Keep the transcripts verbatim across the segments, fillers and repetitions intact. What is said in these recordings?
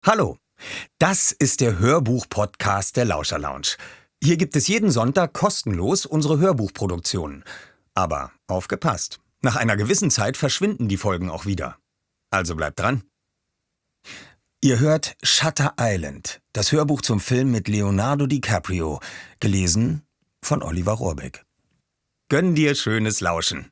Hallo, das ist der Hörbuch-Podcast der Lauscher Lounge. Hier gibt es jeden Sonntag kostenlos unsere Hörbuchproduktionen. Aber aufgepasst, nach einer gewissen Zeit verschwinden die Folgen auch wieder. Also bleibt dran. Ihr hört Shutter Island, das Hörbuch zum Film mit Leonardo DiCaprio, gelesen von Oliver Rohrbeck. Gönn dir schönes Lauschen.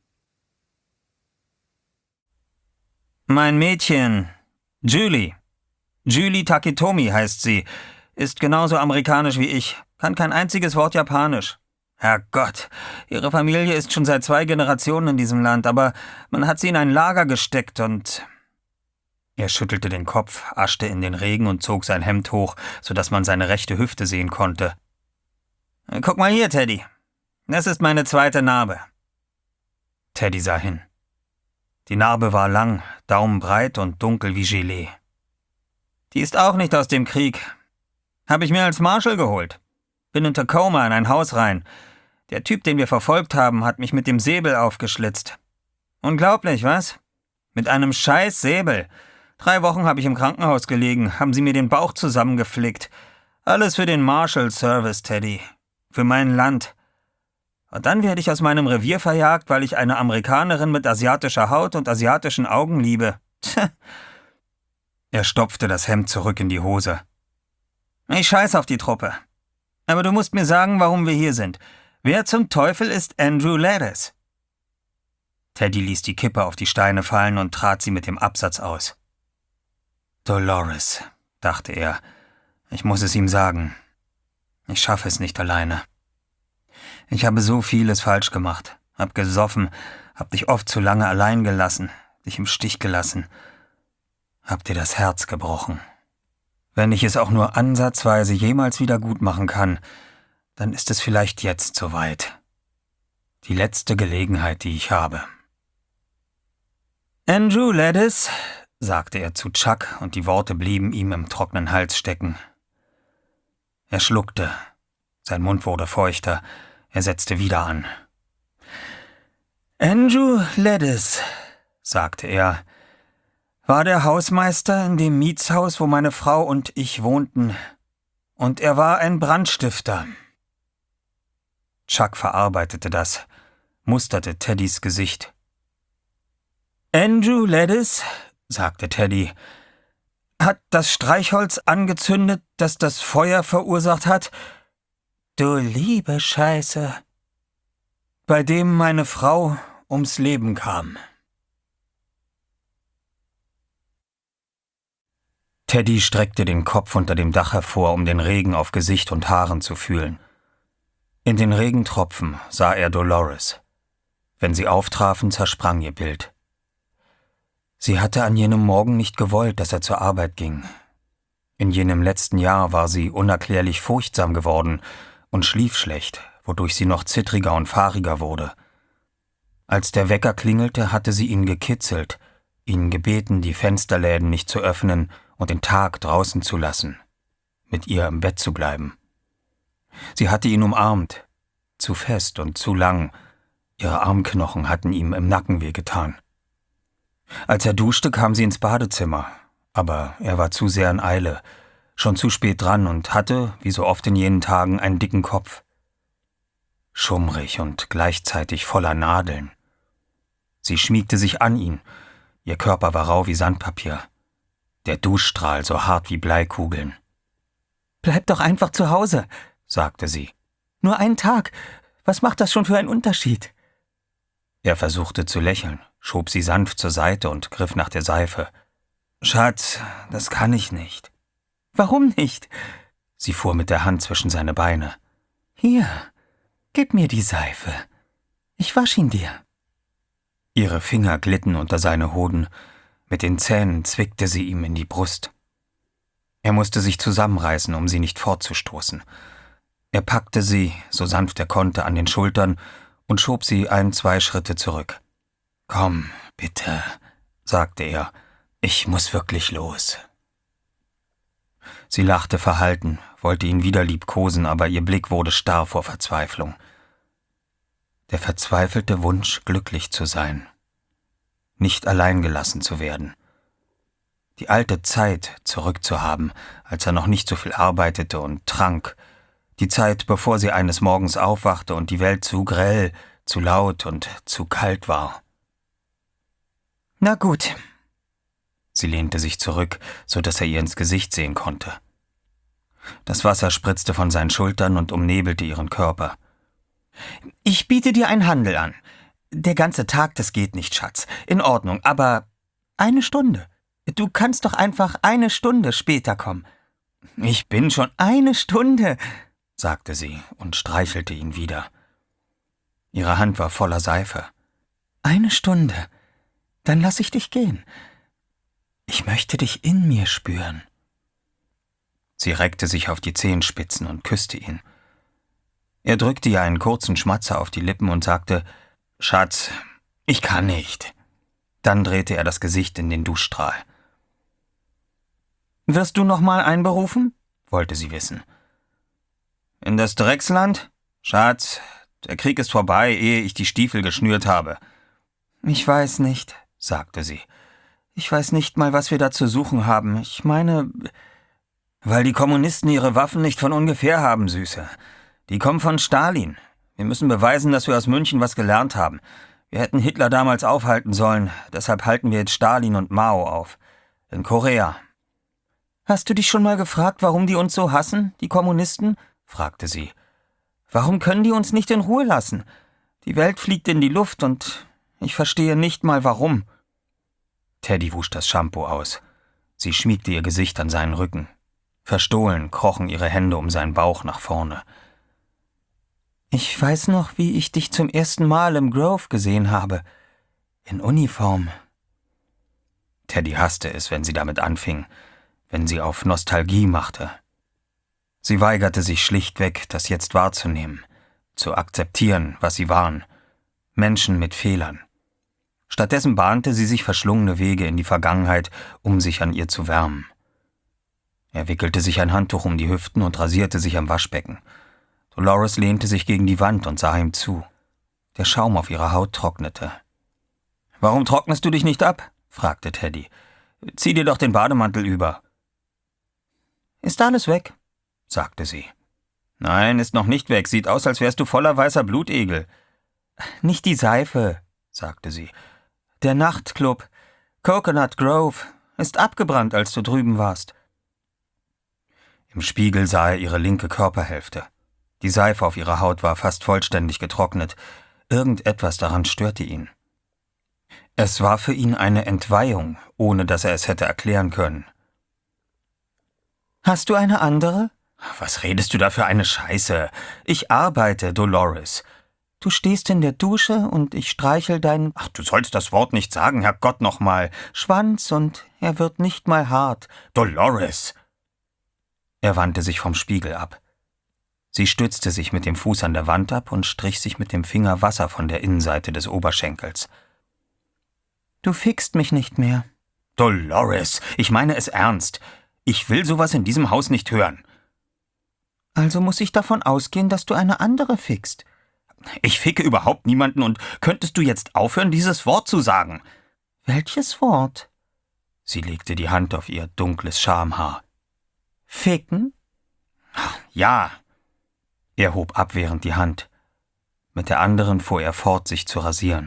Mein Mädchen, Julie. Julie Takitomi heißt sie, ist genauso amerikanisch wie ich, kann kein einziges Wort Japanisch. Herrgott, ihre Familie ist schon seit zwei Generationen in diesem Land, aber man hat sie in ein Lager gesteckt und... Er schüttelte den Kopf, aschte in den Regen und zog sein Hemd hoch, sodass man seine rechte Hüfte sehen konnte. »Guck mal hier, Teddy. Das ist meine zweite Narbe.« Teddy sah hin. Die Narbe war lang, daumenbreit und dunkel wie Gelee. »Die ist auch nicht aus dem Krieg. Habe ich mir als Marshal geholt. Bin in Tacoma in ein Haus rein. Der Typ, den wir verfolgt haben, hat mich mit dem Säbel aufgeschlitzt. Unglaublich, was? Mit einem scheiß Säbel. Drei Wochen habe ich im Krankenhaus gelegen, haben sie mir den Bauch zusammengeflickt. Alles für den Marshal Service, Teddy. Für mein Land. Und dann werde ich aus meinem Revier verjagt, weil ich eine Amerikanerin mit asiatischer Haut und asiatischen Augen liebe. Tch. Er stopfte das Hemd zurück in die Hose. Ich scheiß auf die Truppe. Aber du musst mir sagen, warum wir hier sind. Wer zum Teufel ist Andrew Laddis? Teddy ließ die Kippe auf die Steine fallen und trat sie mit dem Absatz aus. Dolores, dachte er. Ich muss es ihm sagen. Ich schaffe es nicht alleine. Ich habe so vieles falsch gemacht. Hab gesoffen, hab dich oft zu lange allein gelassen, dich im Stich gelassen. Hab dir das Herz gebrochen. Wenn ich es auch nur ansatzweise jemals wieder gut machen kann, dann ist es vielleicht jetzt soweit. Die letzte Gelegenheit, die ich habe. Andrew Laddis, sagte er zu Chuck, und die Worte blieben ihm im trockenen Hals stecken. Er schluckte. Sein Mund wurde feuchter. Er setzte wieder an. Andrew Laddis, sagte er, war der Hausmeister in dem Mietshaus, wo meine Frau und ich wohnten. Und er war ein Brandstifter. Chuck verarbeitete das, musterte Teddys Gesicht. Andrew Laddis, sagte Teddy, hat das Streichholz angezündet, das das Feuer verursacht hat? Du liebe Scheiße. Bei dem meine Frau ums Leben kam. Teddy streckte den Kopf unter dem Dach hervor, um den Regen auf Gesicht und Haaren zu fühlen. In den Regentropfen sah er Dolores. Wenn sie auftrafen, zersprang ihr Bild. Sie hatte an jenem Morgen nicht gewollt, dass er zur Arbeit ging. In jenem letzten Jahr war sie unerklärlich furchtsam geworden und schlief schlecht, wodurch sie noch zittriger und fahriger wurde. Als der Wecker klingelte, hatte sie ihn gekitzelt, ihn gebeten, die Fensterläden nicht zu öffnen und den Tag draußen zu lassen, mit ihr im Bett zu bleiben. Sie hatte ihn umarmt, zu fest und zu lang, ihre Armknochen hatten ihm im Nacken wehgetan. Als er duschte, kam sie ins Badezimmer, aber er war zu sehr in Eile, schon zu spät dran und hatte, wie so oft in jenen Tagen, einen dicken Kopf. Schummrig und gleichzeitig voller Nadeln. Sie schmiegte sich an ihn, ihr Körper war rau wie Sandpapier, der Duschstrahl so hart wie Bleikugeln. »Bleib doch einfach zu Hause«, sagte sie. »Nur einen Tag, was macht das schon für einen Unterschied?« Er versuchte zu lächeln, schob sie sanft zur Seite und griff nach der Seife. »Schatz, das kann ich nicht.« »Warum nicht?« Sie fuhr mit der Hand zwischen seine Beine. »Hier, gib mir die Seife. Ich wasch ihn dir.« Ihre Finger glitten unter seine Hoden, mit den Zähnen zwickte sie ihm in die Brust. Er musste sich zusammenreißen, um sie nicht fortzustoßen. Er packte sie, so sanft er konnte, an den Schultern und schob sie ein, zwei Schritte zurück. »Komm, bitte«, sagte er, »ich muss wirklich los.« Sie lachte verhalten, wollte ihn wieder liebkosen, aber ihr Blick wurde starr vor Verzweiflung. Der verzweifelte Wunsch, glücklich zu sein, nicht allein gelassen zu werden. Die alte Zeit zurückzuhaben, als er noch nicht so viel arbeitete und trank. Die Zeit, bevor sie eines Morgens aufwachte und die Welt zu grell, zu laut und zu kalt war. »Na gut.« Sie lehnte sich zurück, so dass er ihr ins Gesicht sehen konnte. Das Wasser spritzte von seinen Schultern und umnebelte ihren Körper. »Ich biete dir einen Handel an. Der ganze Tag, das geht nicht, Schatz. In Ordnung, aber eine Stunde. Du kannst doch einfach eine Stunde später kommen.« »Ich bin schon eine Stunde«, sagte sie und streichelte ihn wieder. Ihre Hand war voller Seife. »Eine Stunde. Dann lass ich dich gehen. Ich möchte dich in mir spüren.« Sie reckte sich auf die Zehenspitzen und küsste ihn. Er drückte ihr einen kurzen Schmatzer auf die Lippen und sagte, »Schatz, ich kann nicht.« Dann drehte er das Gesicht in den Duschstrahl. »Wirst du noch mal einberufen?« wollte sie wissen. »In das Drecksland? Schatz, der Krieg ist vorbei, ehe ich die Stiefel geschnürt habe.« »Ich weiß nicht«, sagte sie. »Ich weiß nicht mal, was wir da zu suchen haben. Ich meine...« »Weil die Kommunisten ihre Waffen nicht von ungefähr haben, Süße. Die kommen von Stalin. Wir müssen beweisen, dass wir aus München was gelernt haben. Wir hätten Hitler damals aufhalten sollen, deshalb halten wir jetzt Stalin und Mao auf. In Korea.« »Hast du dich schon mal gefragt, warum die uns so hassen, die Kommunisten?« fragte sie. »Warum können die uns nicht in Ruhe lassen? Die Welt fliegt in die Luft und ich verstehe nicht mal, warum.« Teddy wusch das Shampoo aus. Sie schmiegte ihr Gesicht an seinen Rücken. Verstohlen krochen ihre Hände um seinen Bauch nach vorne. »Ich weiß noch, wie ich dich zum ersten Mal im Grove gesehen habe. In Uniform.« Teddy hasste es, wenn sie damit anfing, wenn sie auf Nostalgie machte. Sie weigerte sich schlichtweg, das jetzt wahrzunehmen, zu akzeptieren, was sie waren, Menschen mit Fehlern. Stattdessen bahnte sie sich verschlungene Wege in die Vergangenheit, um sich an ihr zu wärmen. Er wickelte sich ein Handtuch um die Hüften und rasierte sich am Waschbecken. Dolores lehnte sich gegen die Wand und sah ihm zu. Der Schaum auf ihrer Haut trocknete. »Warum trocknest du dich nicht ab?« fragte Teddy. »Zieh dir doch den Bademantel über.« »Ist alles weg?« sagte sie. »Nein, ist noch nicht weg. Sieht aus, als wärst du voller weißer Blutegel.« »Nicht die Seife«, sagte sie. »Der Nachtclub, Coconut Grove, ist abgebrannt, als du drüben warst.« Im Spiegel sah er ihre linke Körperhälfte. Die Seife auf ihrer Haut war fast vollständig getrocknet. Irgendetwas daran störte ihn. Es war für ihn eine Entweihung, ohne dass er es hätte erklären können. »Hast du eine andere?« »Was redest du da für eine Scheiße? Ich arbeite, Dolores.« »Du stehst in der Dusche und ich streichel deinen...« »Ach, du sollst das Wort nicht sagen, Herrgott noch mal.« »Schwanz und er wird nicht mal hart.« »Dolores!« Er wandte sich vom Spiegel ab. Sie stützte sich mit dem Fuß an der Wand ab und strich sich mit dem Finger Wasser von der Innenseite des Oberschenkels. »Du fickst mich nicht mehr.« »Dolores, ich meine es ernst. Ich will sowas in diesem Haus nicht hören.« »Also muss ich davon ausgehen, dass du eine andere fickst.« »Ich ficke überhaupt niemanden und könntest du jetzt aufhören, dieses Wort zu sagen?« »Welches Wort?« Sie legte die Hand auf ihr dunkles Schamhaar. »Ficken?« »Ja.« Er hob abwehrend die Hand. Mit der anderen fuhr er fort, sich zu rasieren.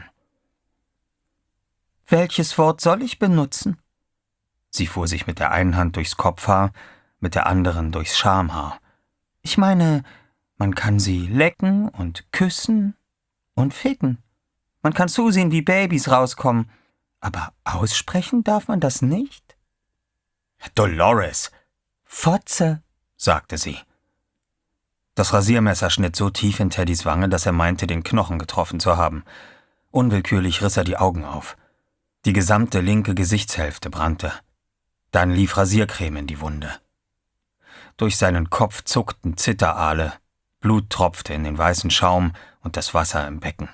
»Welches Wort soll ich benutzen?« Sie fuhr sich mit der einen Hand durchs Kopfhaar, mit der anderen durchs Schamhaar. »Ich meine, man kann sie lecken und küssen und ficken. Man kann zusehen, wie Babys rauskommen. Aber aussprechen darf man das nicht?« »Dolores!« »Fotze«, sagte sie. Das Rasiermesser schnitt so tief in Teddys Wange, dass er meinte, den Knochen getroffen zu haben. Unwillkürlich riss er die Augen auf. Die gesamte linke Gesichtshälfte brannte. Dann lief Rasiercreme in die Wunde. Durch seinen Kopf zuckten Zitteraale, Blut tropfte in den weißen Schaum und das Wasser im Becken.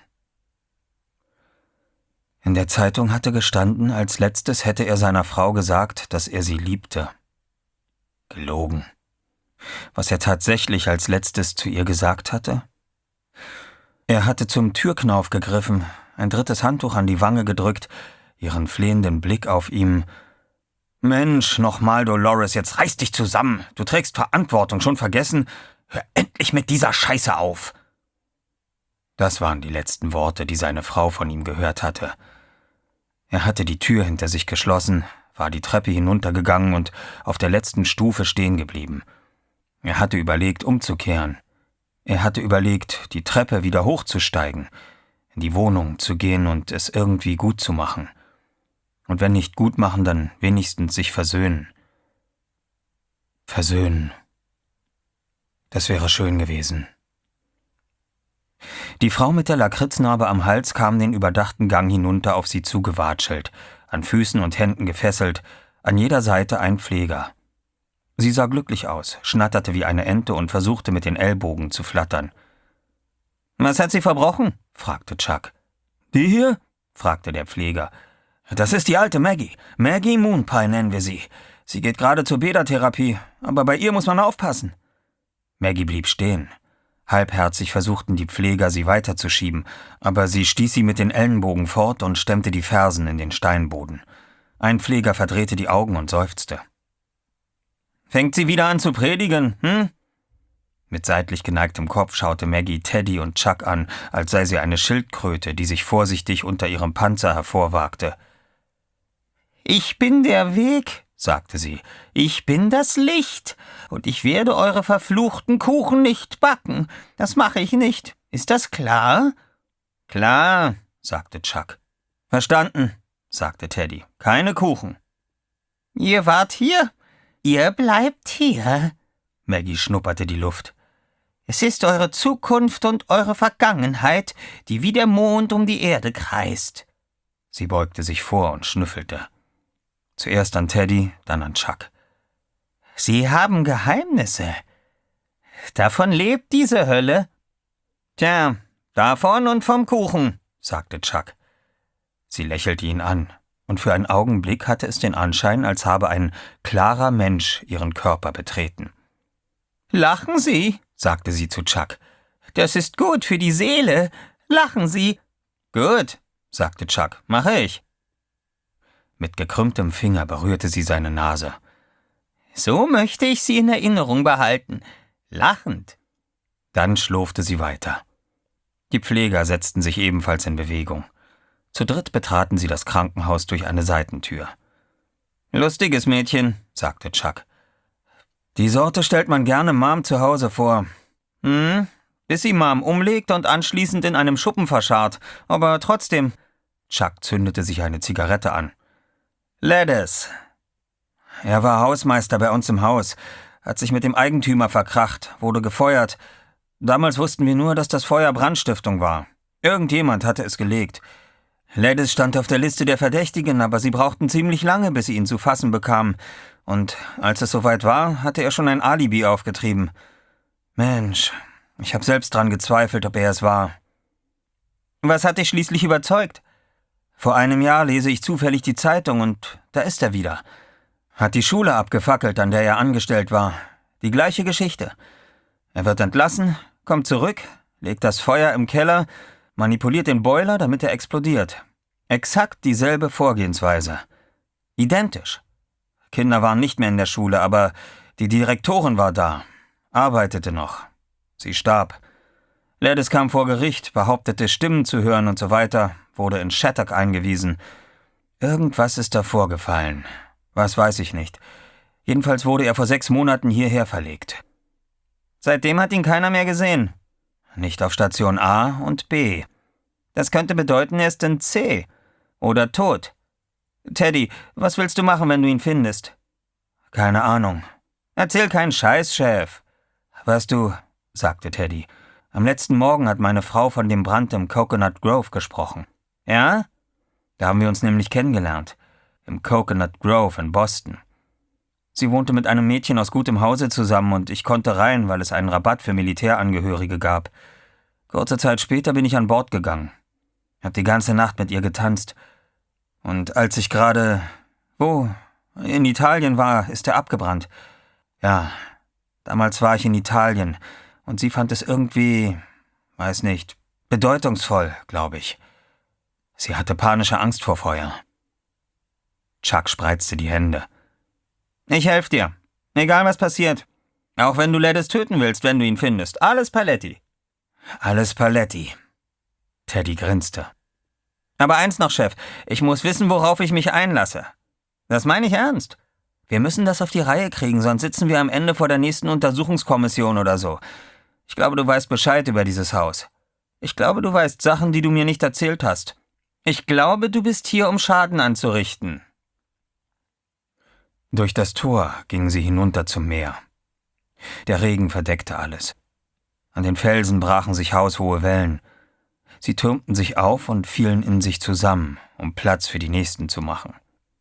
In der Zeitung hatte gestanden, als letztes hätte er seiner Frau gesagt, dass er sie liebte. Gelogen. Was er tatsächlich als letztes zu ihr gesagt hatte? Er hatte zum Türknauf gegriffen, ein drittes Handtuch an die Wange gedrückt, ihren flehenden Blick auf ihm. »Mensch, nochmal, Dolores, jetzt reiß dich zusammen. Du trägst Verantwortung, schon vergessen? Hör endlich mit dieser Scheiße auf!« Das waren die letzten Worte, die seine Frau von ihm gehört hatte. Er hatte die Tür hinter sich geschlossen, war die Treppe hinuntergegangen und auf der letzten Stufe stehen geblieben. Er hatte überlegt, umzukehren. Er hatte überlegt, die Treppe wieder hochzusteigen, in die Wohnung zu gehen und es irgendwie gut zu machen. Und wenn nicht gut machen, dann wenigstens sich versöhnen. Versöhnen. Das wäre schön gewesen. Die Frau mit der Lakritznarbe am Hals kam den überdachten Gang hinunter auf sie zugewatschelt, an Füßen und Händen gefesselt, an jeder Seite ein Pfleger. Sie sah glücklich aus, schnatterte wie eine Ente und versuchte mit den Ellbogen zu flattern. »Was hat sie verbrochen?« fragte Chuck. »Die hier?« fragte der Pfleger. »Das ist die alte Maggie. Maggie Moonpie nennen wir sie. Sie geht gerade zur Beta-Therapie, aber bei ihr muss man aufpassen.« Maggie blieb stehen. Halbherzig versuchten die Pfleger, sie weiterzuschieben, aber sie stieß sie mit den Ellenbogen fort und stemmte die Fersen in den Steinboden. Ein Pfleger verdrehte die Augen und seufzte. »Fängt sie wieder an zu predigen, hm?« Mit seitlich geneigtem Kopf schaute Maggie Teddy und Chuck an, als sei sie eine Schildkröte, die sich vorsichtig unter ihrem Panzer hervorwagte. »Ich bin der Weg«, sagte sie. »Ich bin das Licht, und ich werde eure verfluchten Kuchen nicht backen. Das mache ich nicht. Ist das klar?« »Klar«, sagte Chuck. »Verstanden«, sagte Teddy. »Keine Kuchen.« »Ihr wart hier? Ihr bleibt hier.« Maggie schnupperte die Luft. »Es ist eure Zukunft und eure Vergangenheit, die wie der Mond um die Erde kreist.« Sie beugte sich vor und schnüffelte. Zuerst an Teddy, dann an Chuck. »Sie haben Geheimnisse. Davon lebt diese Hölle.« »Tja, davon und vom Kuchen«, sagte Chuck. Sie lächelte ihn an, und für einen Augenblick hatte es den Anschein, als habe ein klarer Mensch ihren Körper betreten. »Lachen Sie«, sagte sie zu Chuck. »Das ist gut für die Seele. Lachen Sie.« »Gut«, sagte Chuck, »mache ich.« Mit gekrümmtem Finger berührte sie seine Nase. »So möchte ich Sie in Erinnerung behalten. Lachend.« Dann schlurfte sie weiter. Die Pfleger setzten sich ebenfalls in Bewegung. Zu dritt betraten sie das Krankenhaus durch eine Seitentür. »Lustiges Mädchen«, sagte Chuck. »Die Sorte stellt man gerne Mom zu Hause vor. Hm, bis sie Mom umlegt und anschließend in einem Schuppen verscharrt. Aber trotzdem...« Chuck zündete sich eine Zigarette an. »Leddes. Er war Hausmeister bei uns im Haus, hat sich mit dem Eigentümer verkracht, wurde gefeuert. Damals wussten wir nur, dass das Feuer Brandstiftung war. Irgendjemand hatte es gelegt. Leddes stand auf der Liste der Verdächtigen, aber sie brauchten ziemlich lange, bis sie ihn zu fassen bekamen. Und als es soweit war, hatte er schon ein Alibi aufgetrieben. Mensch, ich habe selbst dran gezweifelt, ob er es war.« »Was hat dich schließlich überzeugt?« »Vor einem Jahr lese ich zufällig die Zeitung und da ist er wieder. Hat die Schule abgefackelt, an der er angestellt war. Die gleiche Geschichte. Er wird entlassen, kommt zurück, legt das Feuer im Keller, manipuliert den Boiler, damit er explodiert. Exakt dieselbe Vorgehensweise. Identisch. Kinder waren nicht mehr in der Schule, aber die Direktorin war da, arbeitete noch. Sie starb. Leddes kam vor Gericht, behauptete Stimmen zu hören und so weiter, wurde in Shattuck eingewiesen. Irgendwas ist da vorgefallen. Was weiß ich nicht. Jedenfalls wurde er vor sechs Monaten hierher verlegt. Seitdem hat ihn keiner mehr gesehen. Nicht auf Station A und B. Das könnte bedeuten, er ist in C. Oder tot. Teddy, was willst du machen, wenn du ihn findest? Keine Ahnung. Erzähl keinen Scheiß, Chef. Weißt du, sagte Teddy, am letzten Morgen hat meine Frau von dem Brand im Coconut Grove gesprochen. Ja? Da haben wir uns nämlich kennengelernt. Im Coconut Grove in Boston. Sie wohnte mit einem Mädchen aus gutem Hause zusammen und ich konnte rein, weil es einen Rabatt für Militärangehörige gab. Kurze Zeit später bin ich an Bord gegangen. Hab die ganze Nacht mit ihr getanzt. Und als ich gerade, wo, in Italien war, ist er abgebrannt. Ja, damals war ich in Italien und sie fand es irgendwie, weiß nicht, bedeutungsvoll, glaube ich. Sie hatte panische Angst vor Feuer. Chuck spreizte die Hände. Ich helfe dir. Egal was passiert. Auch wenn du Leddes töten willst, wenn du ihn findest. Alles Paletti. Alles Paletti. Teddy grinste. Aber eins noch, Chef. Ich muss wissen, worauf ich mich einlasse. Das meine ich ernst. Wir müssen das auf die Reihe kriegen, sonst sitzen wir am Ende vor der nächsten Untersuchungskommission oder so. Ich glaube, du weißt Bescheid über dieses Haus. Ich glaube, du weißt Sachen, die du mir nicht erzählt hast. Ich glaube, du bist hier, um Schaden anzurichten. Durch das Tor gingen sie hinunter zum Meer. Der Regen verdeckte alles. An den Felsen brachen sich haushohe Wellen. Sie türmten sich auf und fielen in sich zusammen, um Platz für die nächsten zu machen.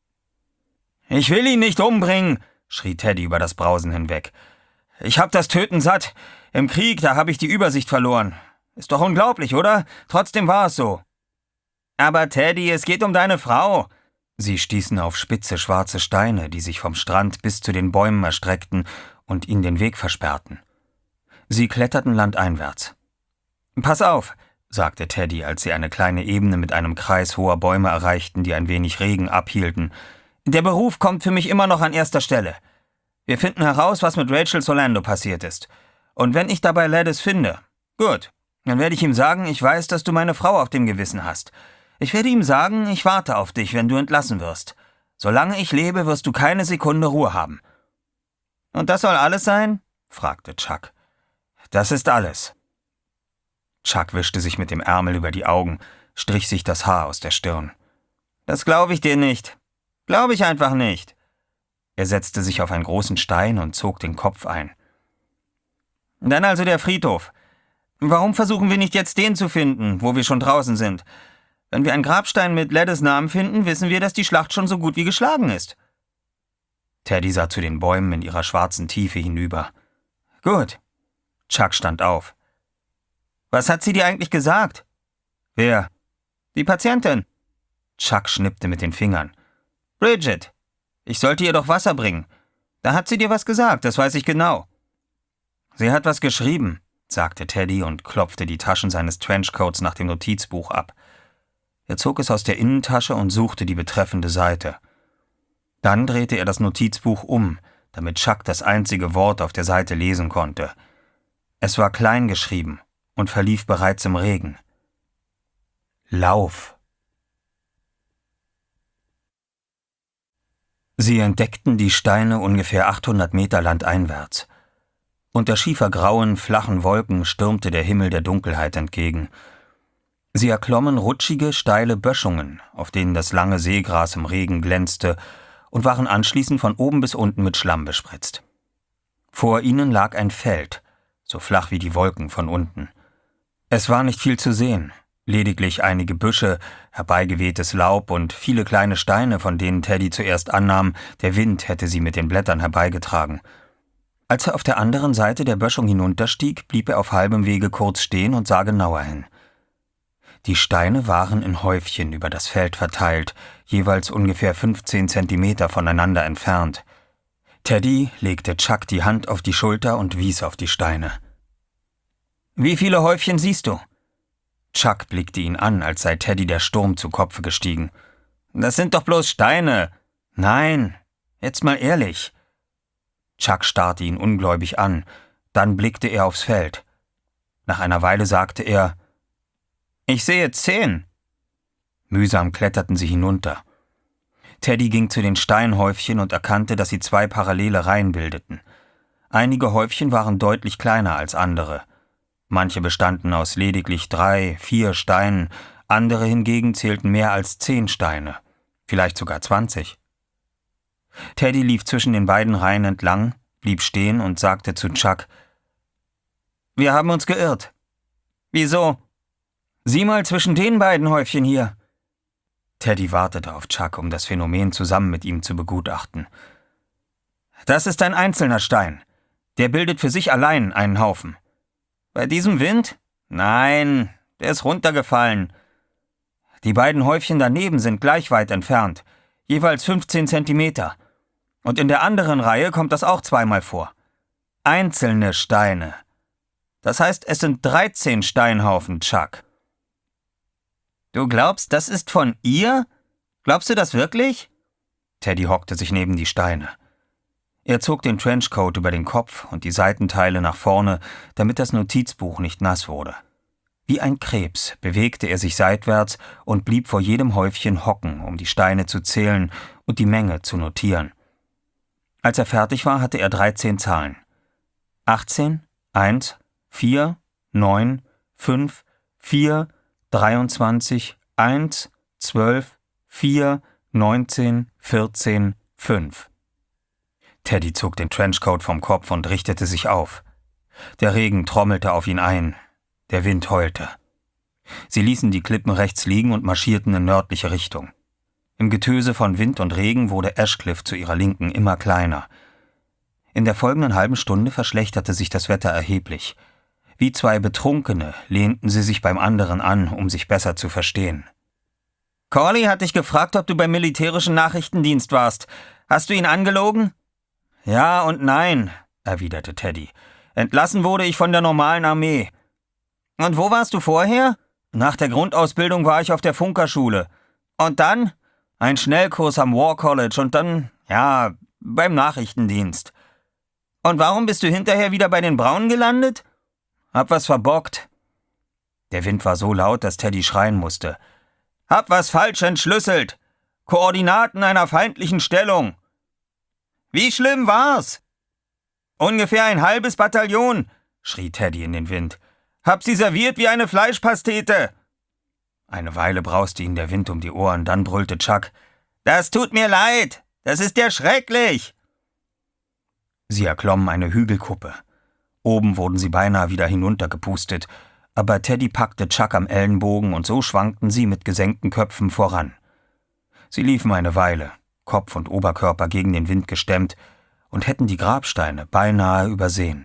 »Ich will ihn nicht umbringen«, schrie Teddy über das Brausen hinweg. »Ich hab das Töten satt. Im Krieg, da habe ich die Übersicht verloren. Ist doch unglaublich, oder? Trotzdem war es so.« »Aber Teddy, es geht um deine Frau.« Sie stießen auf spitze schwarze Steine, die sich vom Strand bis zu den Bäumen erstreckten und ihnen den Weg versperrten. Sie kletterten landeinwärts. »Pass auf«, sagte Teddy, als sie eine kleine Ebene mit einem Kreis hoher Bäume erreichten, die ein wenig Regen abhielten. »Der Beruf kommt für mich immer noch an erster Stelle. Wir finden heraus, was mit Rachel Solando passiert ist. Und wenn ich dabei Leddes finde, gut, dann werde ich ihm sagen, ich weiß, dass du meine Frau auf dem Gewissen hast. Ich werde ihm sagen, ich warte auf dich, wenn du entlassen wirst. Solange ich lebe, wirst du keine Sekunde Ruhe haben.« »Und das soll alles sein?« fragte Chuck. »Das ist alles.« Chuck wischte sich mit dem Ärmel über die Augen, strich sich das Haar aus der Stirn. »Das glaube ich dir nicht. Glaube ich einfach nicht.« Er setzte sich auf einen großen Stein und zog den Kopf ein. »Dann also der Friedhof. Warum versuchen wir nicht jetzt den zu finden, wo wir schon draußen sind? Wenn wir einen Grabstein mit Leddes Namen finden, wissen wir, dass die Schlacht schon so gut wie geschlagen ist.« Teddy sah zu den Bäumen in ihrer schwarzen Tiefe hinüber. »Gut.« Chuck stand auf. »Was hat sie dir eigentlich gesagt?« »Wer?« »Die Patientin.« Chuck schnippte mit den Fingern. »Bridget. Ich sollte ihr doch Wasser bringen. Da hat sie dir was gesagt, das weiß ich genau.« »Sie hat was geschrieben«, sagte Teddy und klopfte die Taschen seines Trenchcoats nach dem Notizbuch ab. Er zog es aus der Innentasche und suchte die betreffende Seite. Dann drehte er das Notizbuch um, damit Chuck das einzige Wort auf der Seite lesen konnte. Es war klein geschrieben und verlief bereits im Regen. »Lauf!« Sie entdeckten die Steine ungefähr achthundert Meter landeinwärts. Unter schiefergrauen, flachen Wolken stürmte der Himmel der Dunkelheit entgegen. Sie erklommen rutschige, steile Böschungen, auf denen das lange Seegras im Regen glänzte, und waren anschließend von oben bis unten mit Schlamm bespritzt. Vor ihnen lag ein Feld, so flach wie die Wolken von unten. Es war nicht viel zu sehen, lediglich einige Büsche, herbeigewehtes Laub und viele kleine Steine, von denen Teddy zuerst annahm, der Wind hätte sie mit den Blättern herbeigetragen. Als er auf der anderen Seite der Böschung hinunterstieg, blieb er auf halbem Wege kurz stehen und sah genauer hin. Die Steine waren in Häufchen über das Feld verteilt, jeweils ungefähr fünfzehn Zentimeter voneinander entfernt. Teddy legte Chuck die Hand auf die Schulter und wies auf die Steine. »Wie viele Häufchen siehst du?« Chuck blickte ihn an, als sei Teddy der Sturm zu Kopfe gestiegen. »Das sind doch bloß Steine.« »Nein, jetzt mal ehrlich.« Chuck starrte ihn ungläubig an, dann blickte er aufs Feld. Nach einer Weile sagte er, »Ich sehe zehn.« Mühsam kletterten sie hinunter. Teddy ging zu den Steinhäufchen und erkannte, dass sie zwei parallele Reihen bildeten. Einige Häufchen waren deutlich kleiner als andere. Manche bestanden aus lediglich drei, vier Steinen, andere hingegen zählten mehr als zehn Steine, vielleicht sogar zwanzig. Teddy lief zwischen den beiden Reihen entlang, blieb stehen und sagte zu Chuck, »Wir haben uns geirrt.« »Wieso?« »Sieh mal zwischen den beiden Häufchen hier.« Teddy wartete auf Chuck, um das Phänomen zusammen mit ihm zu begutachten. »Das ist ein einzelner Stein. Der bildet für sich allein einen Haufen. Bei diesem Wind? Nein, der ist runtergefallen. Die beiden Häufchen daneben sind gleich weit entfernt, jeweils fünfzehn Zentimeter. Und in der anderen Reihe kommt das auch zweimal vor. Einzelne Steine. Das heißt, es sind dreizehn Steinhaufen, Chuck.« »Du glaubst, das ist von ihr? Glaubst du das wirklich?« Teddy hockte sich neben die Steine. Er zog den Trenchcoat über den Kopf und die Seitenteile nach vorne, damit das Notizbuch nicht nass wurde. Wie ein Krebs bewegte er sich seitwärts und blieb vor jedem Häufchen hocken, um die Steine zu zählen und die Menge zu notieren. Als er fertig war, hatte er dreizehn Zahlen. achtzehn, eins, vier, neun, fünf, vier, dreiundzwanzig, eins, zwölf, vier, neunzehn, vierzehn, fünf. Teddy zog den Trenchcoat vom Kopf und richtete sich auf. Der Regen trommelte auf ihn ein. Der Wind heulte. Sie ließen die Klippen rechts liegen und marschierten in nördliche Richtung. Im Getöse von Wind und Regen wurde Ashcliff zu ihrer Linken immer kleiner. In der folgenden halben Stunde verschlechterte sich das Wetter erheblich. Wie zwei Betrunkene lehnten sie sich beim anderen an, um sich besser zu verstehen. »Corley hat dich gefragt, ob du beim militärischen Nachrichtendienst warst. Hast du ihn angelogen?« »Ja und nein«, erwiderte Teddy. »Entlassen wurde ich von der normalen Armee.« »Und wo warst du vorher?« »Nach der Grundausbildung war ich auf der Funkerschule. Und dann?« »Ein Schnellkurs am War College und dann, ja, beim Nachrichtendienst.« »Und warum bist du hinterher wieder bei den Braunen gelandet?« »Hab was verbockt.« Der Wind war so laut, dass Teddy schreien musste. »Hab was falsch entschlüsselt! Koordinaten einer feindlichen Stellung!« »Wie schlimm war's?« »Ungefähr ein halbes Bataillon«, schrie Teddy in den Wind. »Hab sie serviert wie eine Fleischpastete!« Eine Weile brauste ihn der Wind um die Ohren, dann brüllte Chuck. »Das tut mir leid! Das ist ja schrecklich!« Sie erklommen eine Hügelkuppe. Oben wurden sie beinahe wieder hinuntergepustet, aber Teddy packte Chuck am Ellenbogen und so schwankten sie mit gesenkten Köpfen voran. Sie liefen eine Weile, Kopf und Oberkörper gegen den Wind gestemmt, und hätten die Grabsteine beinahe übersehen.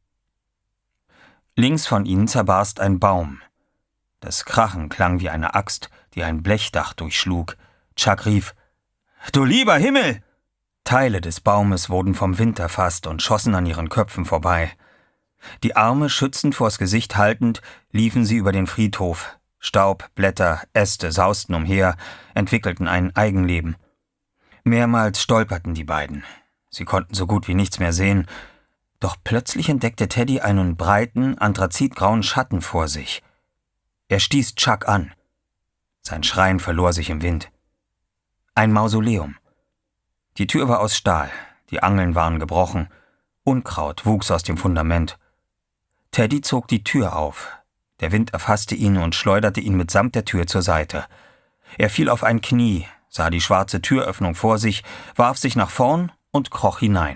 Links von ihnen zerbarst ein Baum. Das Krachen klang wie eine Axt, die ein Blechdach durchschlug. Chuck rief, »Du lieber Himmel!« Teile des Baumes wurden vom Wind erfasst und schossen an ihren Köpfen vorbei. Die Arme schützend vors Gesicht haltend, liefen sie über den Friedhof. Staub, Blätter, Äste sausten umher, entwickelten ein Eigenleben. Mehrmals stolperten die beiden. Sie konnten so gut wie nichts mehr sehen, doch plötzlich entdeckte Teddy einen breiten, anthrazitgrauen Schatten vor sich. Er stieß Chuck an. Sein Schreien verlor sich im Wind. Ein Mausoleum. Die Tür war aus Stahl, die Angeln waren gebrochen, Unkraut wuchs aus dem Fundament. Teddy zog die Tür auf. Der Wind erfasste ihn und schleuderte ihn mitsamt der Tür zur Seite. Er fiel auf ein Knie, sah die schwarze Türöffnung vor sich, warf sich nach vorn und kroch hinein.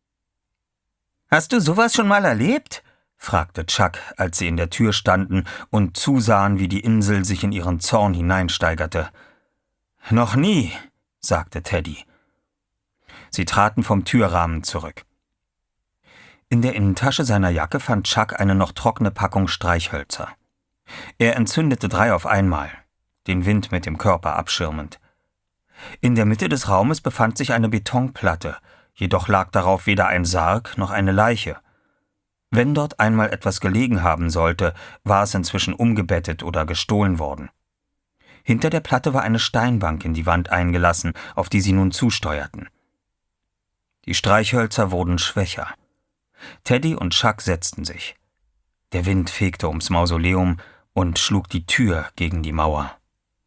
»Hast du sowas schon mal erlebt?« fragte Chuck, als sie in der Tür standen und zusahen, wie die Insel sich in ihren Zorn hineinsteigerte. »Noch nie«, sagte Teddy. Sie traten vom Türrahmen zurück. In der Innentasche seiner Jacke fand Chuck eine noch trockene Packung Streichhölzer. Er entzündete drei auf einmal, den Wind mit dem Körper abschirmend. In der Mitte des Raumes befand sich eine Betonplatte, jedoch lag darauf weder ein Sarg noch eine Leiche. Wenn dort einmal etwas gelegen haben sollte, war es inzwischen umgebettet oder gestohlen worden. Hinter der Platte war eine Steinbank in die Wand eingelassen, auf die sie nun zusteuerten. Die Streichhölzer wurden schwächer. Teddy und Chuck setzten sich. Der Wind fegte ums Mausoleum und schlug die Tür gegen die Mauer.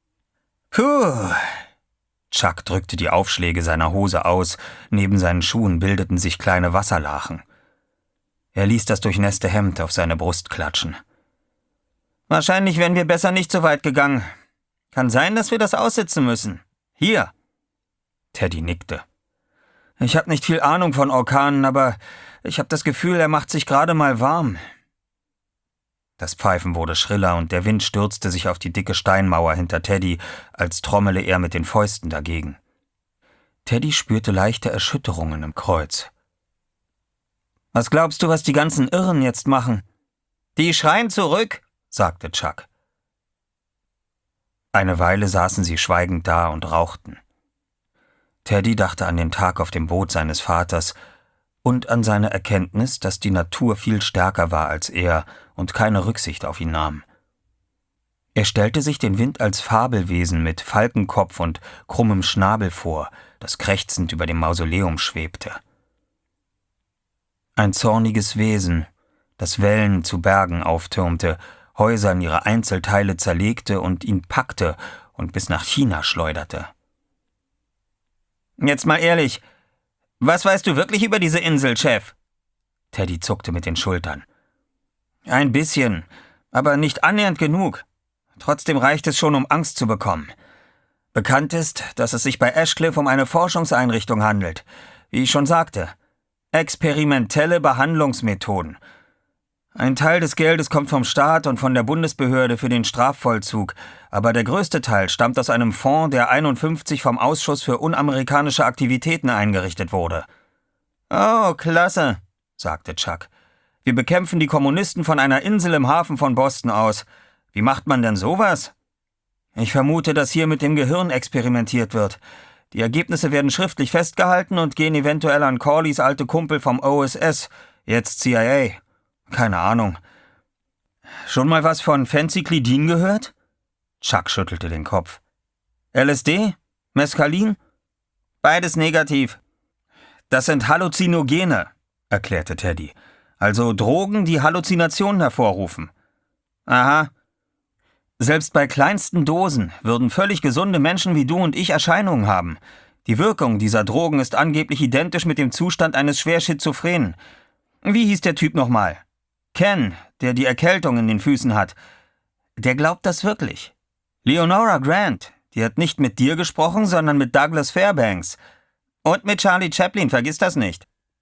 »Puh!« Chuck drückte die Aufschläge seiner Hose aus, neben seinen Schuhen bildeten sich kleine Wasserlachen. Er ließ das durchnässte Hemd auf seine Brust klatschen. »Wahrscheinlich wären wir besser nicht so weit gegangen. Kann sein, dass wir das aussitzen müssen. Hier!« Teddy nickte. »Ich habe nicht viel Ahnung von Orkanen, aber ich habe das Gefühl, er macht sich gerade mal warm.« Das Pfeifen wurde schriller und der Wind stürzte sich auf die dicke Steinmauer hinter Teddy, als trommele er mit den Fäusten dagegen. Teddy spürte leichte Erschütterungen im Kreuz. »Was glaubst du, was die ganzen Irren jetzt machen?« »Die schreien zurück«, sagte Chuck. Eine Weile saßen sie schweigend da und rauchten. Teddy dachte an den Tag auf dem Boot seines Vaters und an seine Erkenntnis, dass die Natur viel stärker war als er und keine Rücksicht auf ihn nahm. Er stellte sich den Wind als Fabelwesen mit Falkenkopf und krummem Schnabel vor, das krächzend über dem Mausoleum schwebte. Ein zorniges Wesen, das Wellen zu Bergen auftürmte, Häuser in ihre Einzelteile zerlegte und ihn packte und bis nach China schleuderte. »Jetzt mal ehrlich, was weißt du wirklich über diese Insel, Chef?« Teddy zuckte mit den Schultern. »Ein bisschen, aber nicht annähernd genug. Trotzdem reicht es schon, um Angst zu bekommen. Bekannt ist, dass es sich bei Ashcliff um eine Forschungseinrichtung handelt. Wie ich schon sagte, experimentelle Behandlungsmethoden. Ein Teil des Geldes kommt vom Staat und von der Bundesbehörde für den Strafvollzug, aber der größte Teil stammt aus einem Fonds, der einundfünfzig vom Ausschuss für unamerikanische Aktivitäten eingerichtet wurde. »Oh, klasse«, sagte Chuck. »Wir bekämpfen die Kommunisten von einer Insel im Hafen von Boston aus. Wie macht man denn sowas?« »Ich vermute, dass hier mit dem Gehirn experimentiert wird. Die Ergebnisse werden schriftlich festgehalten und gehen eventuell an Corleys alte Kumpel vom O S S, jetzt C I A. Keine Ahnung. Schon mal was von Phencyclidin gehört?« Chuck schüttelte den Kopf. »L S D? Mescalin?« »Beides negativ.« »Das sind Halluzinogene«, erklärte Teddy. »Also Drogen, die Halluzinationen hervorrufen.« »Aha. Selbst bei kleinsten Dosen würden völlig gesunde Menschen wie du und ich Erscheinungen haben. Die Wirkung dieser Drogen ist angeblich identisch mit dem Zustand eines schwer Schizophrenen. Wie hieß der Typ nochmal? Ken, der die Erkältung in den Füßen hat. Der glaubt das wirklich. Leonora Grant, die hat nicht mit dir gesprochen, sondern mit Douglas Fairbanks. Und mit Charlie Chaplin, vergiss das nicht.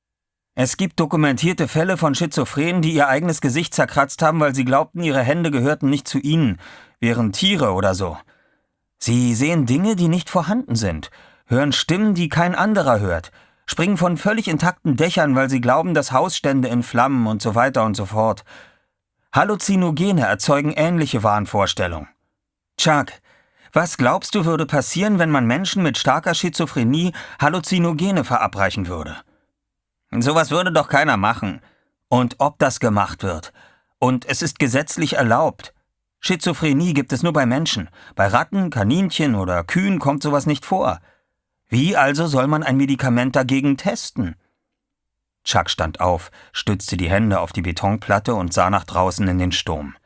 Es gibt dokumentierte Fälle von Schizophrenen, die ihr eigenes Gesicht zerkratzt haben, weil sie glaubten, ihre Hände gehörten nicht zu ihnen, wären Tiere oder so. Sie sehen Dinge, die nicht vorhanden sind, hören Stimmen, die kein anderer hört, springen von völlig intakten Dächern, weil sie glauben, das Haus stände in Flammen und so weiter und so fort. Halluzinogene erzeugen ähnliche Wahnvorstellungen. Chuck, was glaubst du, würde passieren, wenn man Menschen mit starker Schizophrenie Halluzinogene verabreichen würde? Sowas würde doch keiner machen. Und ob das gemacht wird. Und es ist gesetzlich erlaubt. Schizophrenie gibt es nur bei Menschen. Bei Ratten, Kaninchen oder Kühen kommt sowas nicht vor. Wie also soll man ein Medikament dagegen testen? Chuck stand auf, stützte die Hände auf die Betonplatte und sah nach draußen in den Sturm.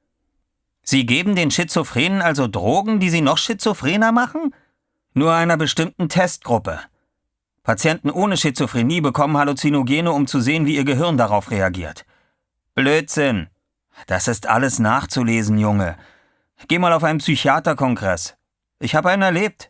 Sie geben den Schizophrenen also Drogen, die sie noch schizophrener machen? Nur einer bestimmten Testgruppe. Patienten ohne Schizophrenie bekommen Halluzinogene, um zu sehen, wie ihr Gehirn darauf reagiert. Blödsinn. Das ist alles nachzulesen, Junge. Geh mal auf einen Psychiaterkongress. Ich habe einen erlebt.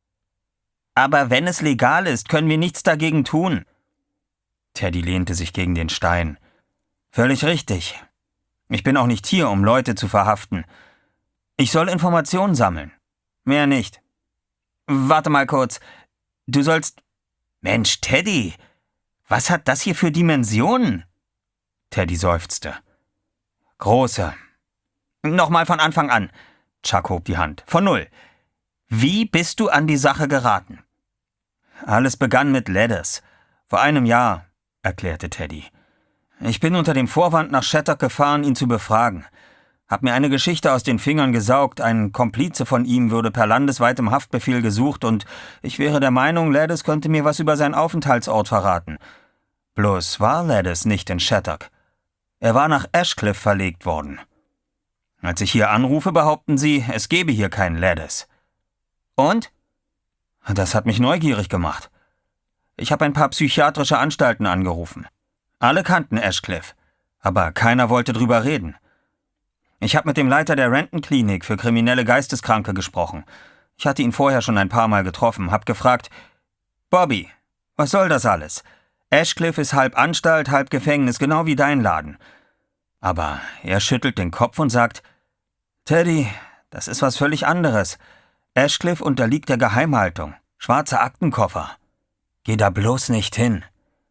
Aber wenn es legal ist, können wir nichts dagegen tun. Teddy lehnte sich gegen den Stein. Völlig richtig. Ich bin auch nicht hier, um Leute zu verhaften. Ich soll Informationen sammeln. Mehr nicht. Warte mal kurz. Du sollst... Mensch, Teddy, was hat das hier für Dimensionen? Teddy seufzte. Große. Nochmal von Anfang an. Chuck hob die Hand. Von null. Wie bist du an die Sache geraten? Alles begann mit Ladders. Vor einem Jahr, erklärte Teddy. Ich bin unter dem Vorwand nach Shattuck gefahren, ihn zu befragen. Hab mir eine Geschichte aus den Fingern gesaugt, ein Komplize von ihm würde per landesweitem Haftbefehl gesucht und ich wäre der Meinung, Ladders könnte mir was über seinen Aufenthaltsort verraten. Bloß war Ladders nicht in Shattuck. Er war nach Ashcliff verlegt worden. Als ich hier anrufe, behaupten sie, es gebe hier keinen Ladders. Und? Das hat mich neugierig gemacht. Ich habe ein paar psychiatrische Anstalten angerufen. Alle kannten Ashcliff, aber keiner wollte drüber reden. Ich habe mit dem Leiter der Renton-Klinik für kriminelle Geisteskranke gesprochen. Ich hatte ihn vorher schon ein paar Mal getroffen, hab gefragt, »Bobby, was soll das alles? Ashcliff ist halb Anstalt, halb Gefängnis, genau wie dein Laden.« Aber er schüttelt den Kopf und sagt, »Teddy, das ist was völlig anderes. Ashcliff unterliegt der Geheimhaltung. Schwarzer Aktenkoffer. Geh da bloß nicht hin.«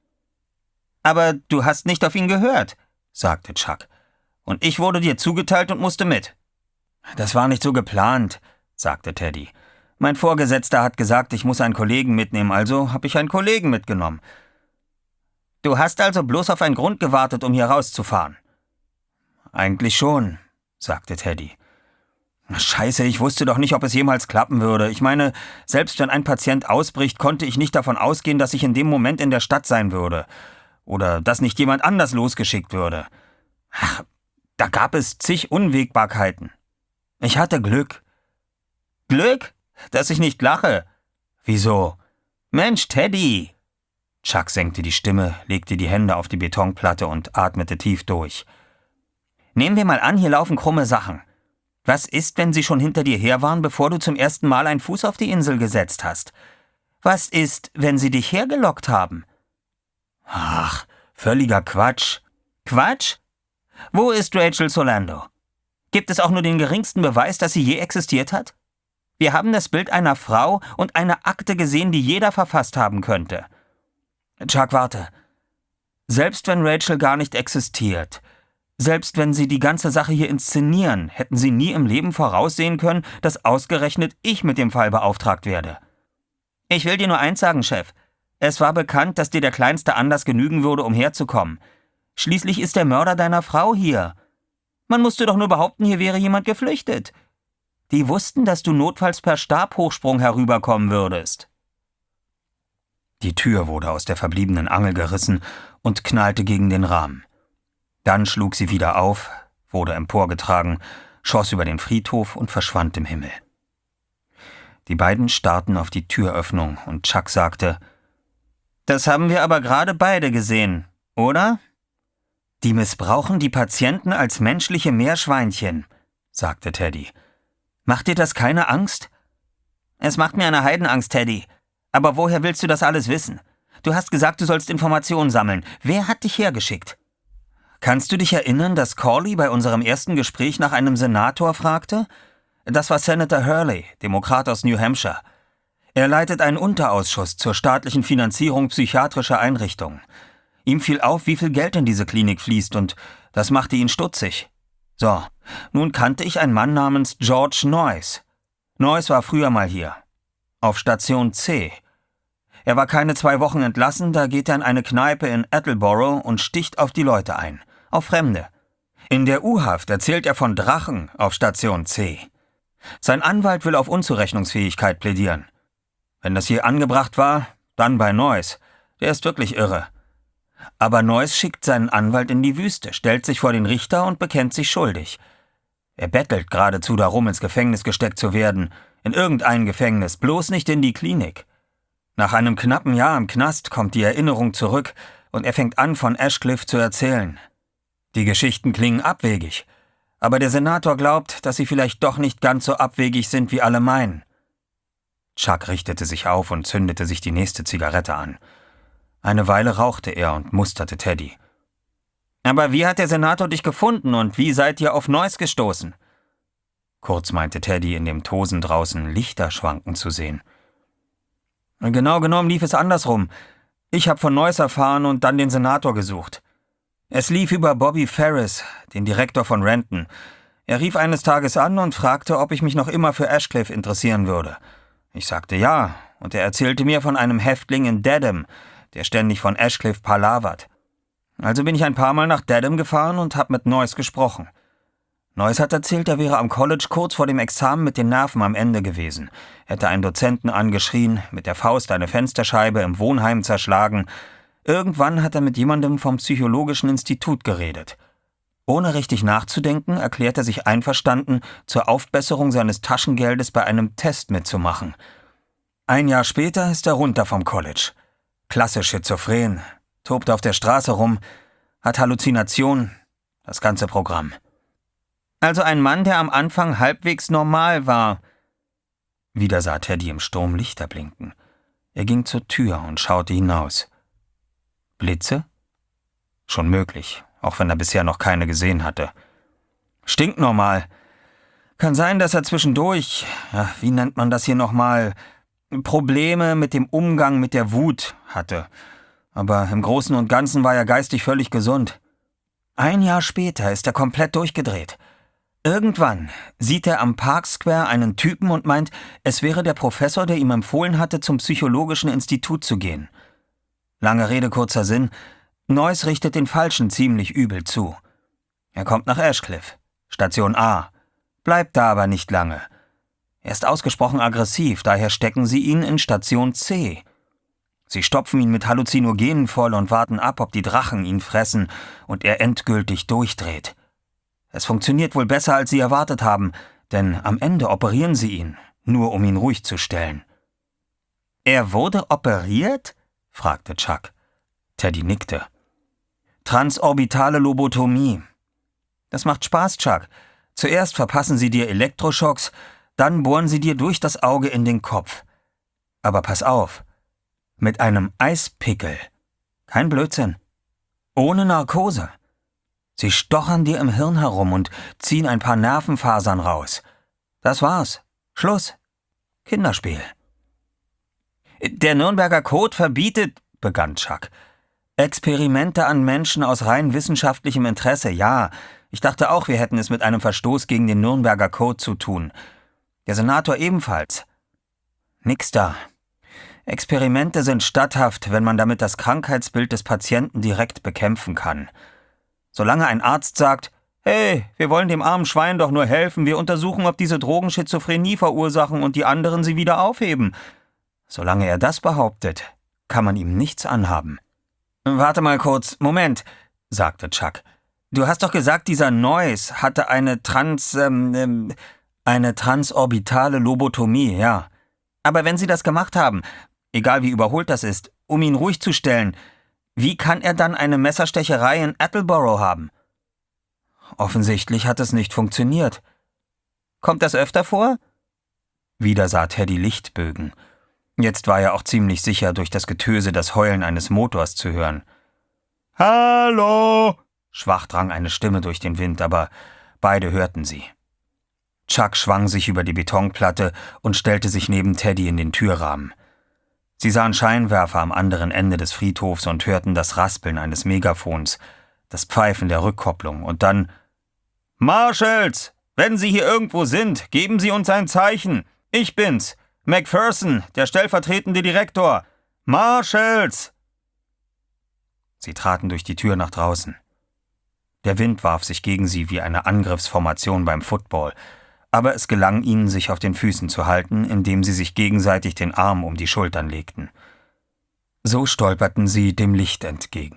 »Aber du hast nicht auf ihn gehört«, sagte Chuck. »Und ich wurde dir zugeteilt und musste mit.« »Das war nicht so geplant«, sagte Teddy. »Mein Vorgesetzter hat gesagt, ich muss einen Kollegen mitnehmen, also habe ich einen Kollegen mitgenommen.« »Du hast also bloß auf einen Grund gewartet, um hier rauszufahren?« »Eigentlich schon«, sagte Teddy. »Scheiße, ich wusste doch nicht, ob es jemals klappen würde. Ich meine, selbst wenn ein Patient ausbricht, konnte ich nicht davon ausgehen, dass ich in dem Moment in der Stadt sein würde. oder dass nicht jemand anders losgeschickt würde. Ach, da gab es zig Unwägbarkeiten. Ich hatte Glück. Glück? Dass ich nicht lache? Wieso? Mensch, Teddy! Chuck senkte die Stimme, legte die Hände auf die Betonplatte und atmete tief durch. Nehmen wir mal an, hier laufen krumme Sachen. Was ist, wenn sie schon hinter dir her waren, bevor du zum ersten Mal einen Fuß auf die Insel gesetzt hast? Was ist, wenn sie dich hergelockt haben? Ach, völliger Quatsch. Quatsch? Wo ist Rachel Solando? Gibt es auch nur den geringsten Beweis, dass sie je existiert hat? Wir haben das Bild einer Frau und eine Akte gesehen, die jeder verfasst haben könnte. Chuck, warte. Selbst wenn Rachel gar nicht existiert, selbst wenn sie die ganze Sache hier inszenieren, hätten sie nie im Leben voraussehen können, dass ausgerechnet ich mit dem Fall beauftragt werde. Ich will dir nur eins sagen, Chef. Es war bekannt, dass dir der kleinste Anlass genügen würde, um herzukommen. Schließlich ist der Mörder deiner Frau hier. Man musste doch nur behaupten, hier wäre jemand geflüchtet. Die wussten, dass du notfalls per Stabhochsprung herüberkommen würdest. Die Tür wurde aus der verbliebenen Angel gerissen und knallte gegen den Rahmen. Dann schlug sie wieder auf, wurde emporgetragen, schoss über den Friedhof und verschwand im Himmel. Die beiden starrten auf die Türöffnung und Chuck sagte, »Das haben wir aber gerade beide gesehen, oder?« »Die missbrauchen die Patienten als menschliche Meerschweinchen«, sagte Teddy. »Macht dir das keine Angst?« »Es macht mir eine Heidenangst, Teddy. Aber woher willst du das alles wissen? Du hast gesagt, du sollst Informationen sammeln. Wer hat dich hergeschickt?« »Kannst du dich erinnern, dass Corley bei unserem ersten Gespräch nach einem Senator fragte? Das war Senator Hurley, Demokrat aus New Hampshire. Er leitet einen Unterausschuss zur staatlichen Finanzierung psychiatrischer Einrichtungen. Ihm fiel auf, wie viel Geld in diese Klinik fließt, und das machte ihn stutzig. So, nun kannte ich einen Mann namens George Noyce. Noyce war früher mal hier. Auf Station C. Er war keine zwei Wochen entlassen, da geht er in eine Kneipe in Attleboro und sticht auf die Leute ein. Auf Fremde. In der U-Haft erzählt er von Drachen auf Station C. Sein Anwalt will auf Unzurechnungsfähigkeit plädieren. Wenn das hier angebracht war, dann bei Noyce. Der ist wirklich irre. Aber Noyce schickt seinen Anwalt in die Wüste, stellt sich vor den Richter und bekennt sich schuldig. Er bettelt geradezu darum, ins Gefängnis gesteckt zu werden. In irgendein Gefängnis, bloß nicht in die Klinik. Nach einem knappen Jahr im Knast kommt die Erinnerung zurück und er fängt an, von Ashcliffe zu erzählen. Die Geschichten klingen abwegig, aber der Senator glaubt, dass sie vielleicht doch nicht ganz so abwegig sind, wie alle meinen. Chuck richtete sich auf und zündete sich die nächste Zigarette an. Eine Weile rauchte er und musterte Teddy. »Aber wie hat der Senator dich gefunden und wie seid ihr auf Noyce gestoßen?« Kurz meinte Teddy, in dem Tosen draußen Lichter schwanken zu sehen. »Genau genommen lief es andersrum. Ich habe von Noyce erfahren und dann den Senator gesucht. Es lief über Bobby Ferris, den Direktor von Renton. Er rief eines Tages an und fragte, ob ich mich noch immer für Ashcliffe interessieren würde. Ich sagte ja, und er erzählte mir von einem Häftling in Dedham, der ständig von Ashcliffe palavert. Also bin ich ein paar Mal nach Dedham gefahren und habe mit Noyce gesprochen. Noyce hat erzählt, er wäre am College kurz vor dem Examen mit den Nerven am Ende gewesen, hätte einen Dozenten angeschrien, mit der Faust eine Fensterscheibe im Wohnheim zerschlagen. Irgendwann hat er mit jemandem vom Psychologischen Institut geredet. Ohne richtig nachzudenken, erklärt er sich einverstanden, zur Aufbesserung seines Taschengeldes bei einem Test mitzumachen. Ein Jahr später ist er runter vom College. Klasse schizophren, tobt auf der Straße rum, hat Halluzinationen, das ganze Programm. Also ein Mann, der am Anfang halbwegs normal war. Wieder sah Teddy im Sturm Lichter blinken. Er ging zur Tür und schaute hinaus. Blitze? Schon möglich, auch wenn er bisher noch keine gesehen hatte. Stinknormal. Kann sein, dass er zwischendurch, ja, wie nennt man das hier nochmal, Probleme mit dem Umgang mit der Wut hatte. Aber im Großen und Ganzen war er geistig völlig gesund. Ein Jahr später ist er komplett durchgedreht. Irgendwann sieht er am Park Square einen Typen und meint, es wäre der Professor, der ihm empfohlen hatte, zum Psychologischen Institut zu gehen. Lange Rede, kurzer Sinn, Noyce richtet den Falschen ziemlich übel zu. Er kommt nach Ashcliffe, Station A, bleibt da aber nicht lange. Er ist ausgesprochen aggressiv, daher stecken sie ihn in Station C. Sie stopfen ihn mit Halluzinogenen voll und warten ab, ob die Drachen ihn fressen und er endgültig durchdreht. Es funktioniert wohl besser, als sie erwartet haben, denn am Ende operieren sie ihn, nur um ihn ruhig zu stellen. »Er wurde operiert?« fragte Chuck. Teddy nickte. »Transorbitale Lobotomie. Das macht Spaß, Chuck. Zuerst verpassen sie dir Elektroschocks, dann bohren sie dir durch das Auge in den Kopf. Aber pass auf, mit einem Eispickel. Kein Blödsinn. Ohne Narkose. Sie stochern dir im Hirn herum und ziehen ein paar Nervenfasern raus. Das war's. Schluss. Kinderspiel.« »Der Nürnberger Code verbietet«, begann Chuck, »Experimente an Menschen aus rein wissenschaftlichem Interesse, ja. Ich dachte auch, wir hätten es mit einem Verstoß gegen den Nürnberger Code zu tun. Der Senator ebenfalls. Nix da. Experimente sind statthaft, wenn man damit das Krankheitsbild des Patienten direkt bekämpfen kann. Solange ein Arzt sagt, »Hey, wir wollen dem armen Schwein doch nur helfen, wir untersuchen, ob diese Drogen Schizophrenie verursachen und die anderen sie wieder aufheben«, solange er das behauptet, kann man ihm nichts anhaben. »Warte mal kurz, Moment«, sagte Chuck. »Du hast doch gesagt, dieser Noyce hatte eine Trans... Ähm, ähm, eine transorbitale Lobotomie, ja. Aber wenn sie das gemacht haben, egal wie überholt das ist, um ihn ruhig zu stellen, wie kann er dann eine Messerstecherei in Attleboro haben?« »Offensichtlich hat es nicht funktioniert.« »Kommt das öfter vor?« Wieder sah Teddy Lichtbögen. Jetzt war er auch ziemlich sicher, durch das Getöse das Heulen eines Motors zu hören. »Hallo!« Schwach drang eine Stimme durch den Wind, aber beide hörten sie. Chuck schwang sich über die Betonplatte und stellte sich neben Teddy in den Türrahmen. Sie sahen Scheinwerfer am anderen Ende des Friedhofs und hörten das Raspeln eines Megafons, das Pfeifen der Rückkopplung und dann: »Marshals, wenn Sie hier irgendwo sind, geben Sie uns ein Zeichen. Ich bin's, McPherson, der stellvertretende Direktor. Marshals!« Sie traten durch die Tür nach draußen. Der Wind warf sich gegen sie wie eine Angriffsformation beim Football, aber es gelang ihnen, sich auf den Füßen zu halten, indem sie sich gegenseitig den Arm um die Schultern legten. So stolperten sie dem Licht entgegen.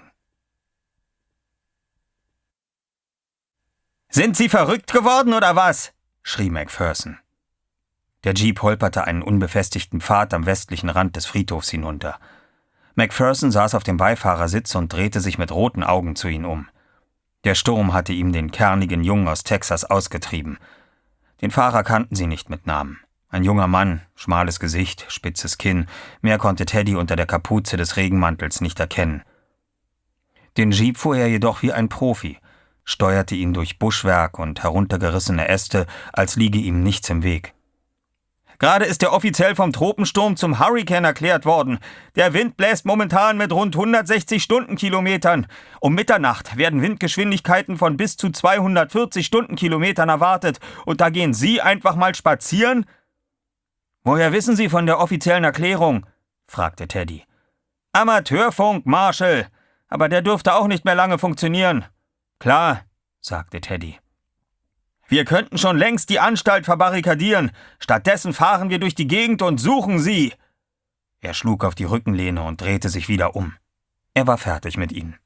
»Sind Sie verrückt geworden, oder was?« schrie McPherson. Der Jeep holperte einen unbefestigten Pfad am westlichen Rand des Friedhofs hinunter. McPherson saß auf dem Beifahrersitz und drehte sich mit roten Augen zu ihnen um. Der Sturm hatte ihm den kernigen Jungen aus Texas ausgetrieben. Den Fahrer kannten sie nicht mit Namen. Ein junger Mann, schmales Gesicht, spitzes Kinn, mehr konnte Teddy unter der Kapuze des Regenmantels nicht erkennen. Den Jeep fuhr er jedoch wie ein Profi, steuerte ihn durch Buschwerk und heruntergerissene Äste, als liege ihm nichts im Weg. »Gerade ist er offiziell vom Tropensturm zum Hurrikan erklärt worden. Der Wind bläst momentan mit rund hundertsechzig Stundenkilometern. Um Mitternacht werden Windgeschwindigkeiten von bis zu zweihundertvierzig Stundenkilometern erwartet. Und da gehen Sie einfach mal spazieren?« »Woher wissen Sie von der offiziellen Erklärung?« fragte Teddy. »Amateurfunk, Marshall. Aber der dürfte auch nicht mehr lange funktionieren.« »Klar«, sagte Teddy. »Wir könnten schon längst die Anstalt verbarrikadieren. Stattdessen fahren wir durch die Gegend und suchen Sie.« Er schlug auf die Rückenlehne und drehte sich wieder um. Er war fertig mit ihnen.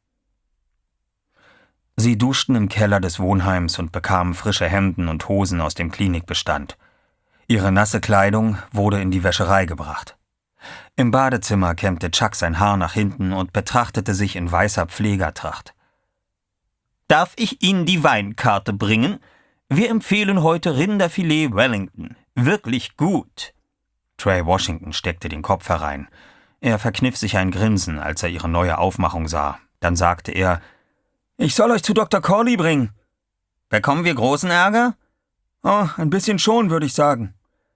Sie duschten im Keller des Wohnheims und bekamen frische Hemden und Hosen aus dem Klinikbestand. Ihre nasse Kleidung wurde in die Wäscherei gebracht. Im Badezimmer kämmte Chuck sein Haar nach hinten und betrachtete sich in weißer Pflegertracht. »Darf ich Ihnen die Weinkarte bringen? Wir empfehlen heute Rinderfilet Wellington. Wirklich gut.« Trey Washington steckte den Kopf herein. Er verkniff sich ein Grinsen, als er ihre neue Aufmachung sah. Dann sagte er, »Ich soll euch zu Doktor Corley bringen.« »Bekommen wir großen Ärger?« »Oh, ein bisschen schon, würde ich sagen.«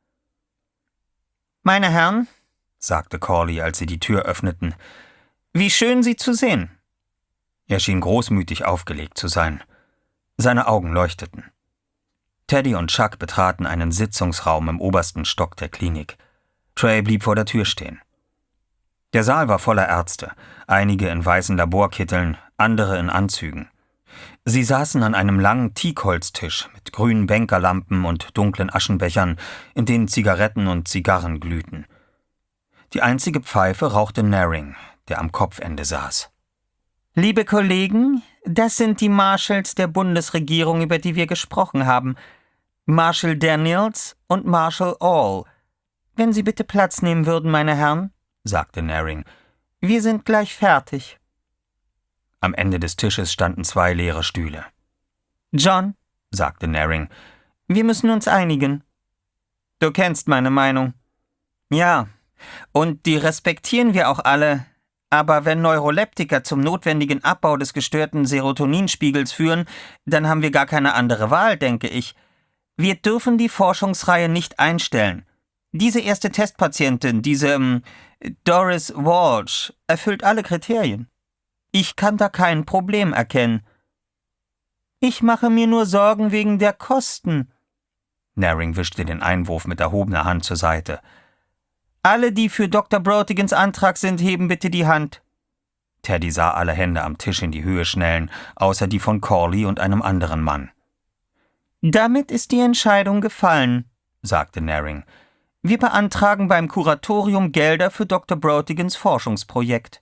»Meine Herren«, sagte Corley, als sie die Tür öffneten, »wie schön, Sie zu sehen.« Er schien großmütig aufgelegt zu sein. Seine Augen leuchteten. Teddy und Chuck betraten einen Sitzungsraum im obersten Stock der Klinik. Trey blieb vor der Tür stehen. Der Saal war voller Ärzte, einige in weißen Laborkitteln, andere in Anzügen. Sie saßen an einem langen Teakholztisch mit grünen Bänkerlampen und dunklen Aschenbechern, in denen Zigaretten und Zigarren glühten. Die einzige Pfeife rauchte Naring, der am Kopfende saß. »Liebe Kollegen, das sind die Marshals der Bundesregierung, über die wir gesprochen haben. Marshal Daniels und Marshal All. Wenn Sie bitte Platz nehmen würden, meine Herren«, sagte Naring. »Wir sind gleich fertig.« Am Ende des Tisches standen zwei leere Stühle. »John«, sagte Naring, »wir müssen uns einigen. Du kennst meine Meinung.« »Ja, und die respektieren wir auch alle. Aber wenn Neuroleptika zum notwendigen Abbau des gestörten Serotoninspiegels führen, dann haben wir gar keine andere Wahl, denke ich. Wir dürfen die Forschungsreihe nicht einstellen. Diese erste Testpatientin, diese ähm, Doris Walsh, erfüllt alle Kriterien. Ich kann da kein Problem erkennen. Ich mache mir nur Sorgen wegen der Kosten.« Naring wischte den Einwurf mit erhobener Hand zur Seite. »Alle, die für Doktor Brotigans Antrag sind, heben bitte die Hand.« Teddy sah alle Hände am Tisch in die Höhe schnellen, außer die von Corley und einem anderen Mann. »Damit ist die Entscheidung gefallen«, sagte Naring. »Wir beantragen beim Kuratorium Gelder für Doktor Brotigans Forschungsprojekt.«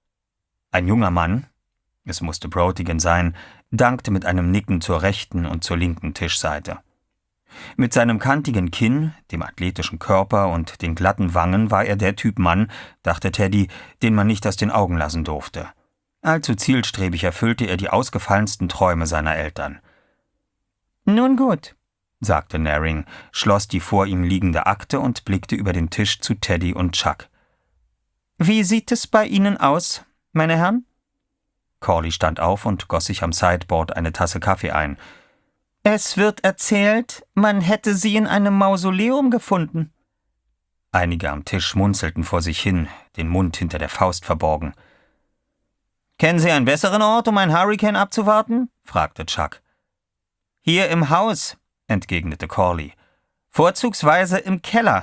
Ein junger Mann, es musste Brotigan sein, dankte mit einem Nicken zur rechten und zur linken Tischseite. Mit seinem kantigen Kinn, dem athletischen Körper und den glatten Wangen war er der Typ Mann, dachte Teddy, den man nicht aus den Augen lassen durfte. Allzu zielstrebig erfüllte er die ausgefallensten Träume seiner Eltern. »Nun gut«, sagte Naring, schloss die vor ihm liegende Akte und blickte über den Tisch zu Teddy und Chuck. »Wie sieht es bei Ihnen aus, meine Herren?« Corley stand auf und goss sich am Sideboard eine Tasse Kaffee ein. »Es wird erzählt, man hätte sie in einem Mausoleum gefunden.« Einige am Tisch schmunzelten vor sich hin, den Mund hinter der Faust verborgen. »Kennen Sie einen besseren Ort, um ein Hurrikan abzuwarten?« fragte Chuck. »Hier im Haus«, entgegnete Corley. »Vorzugsweise im Keller.«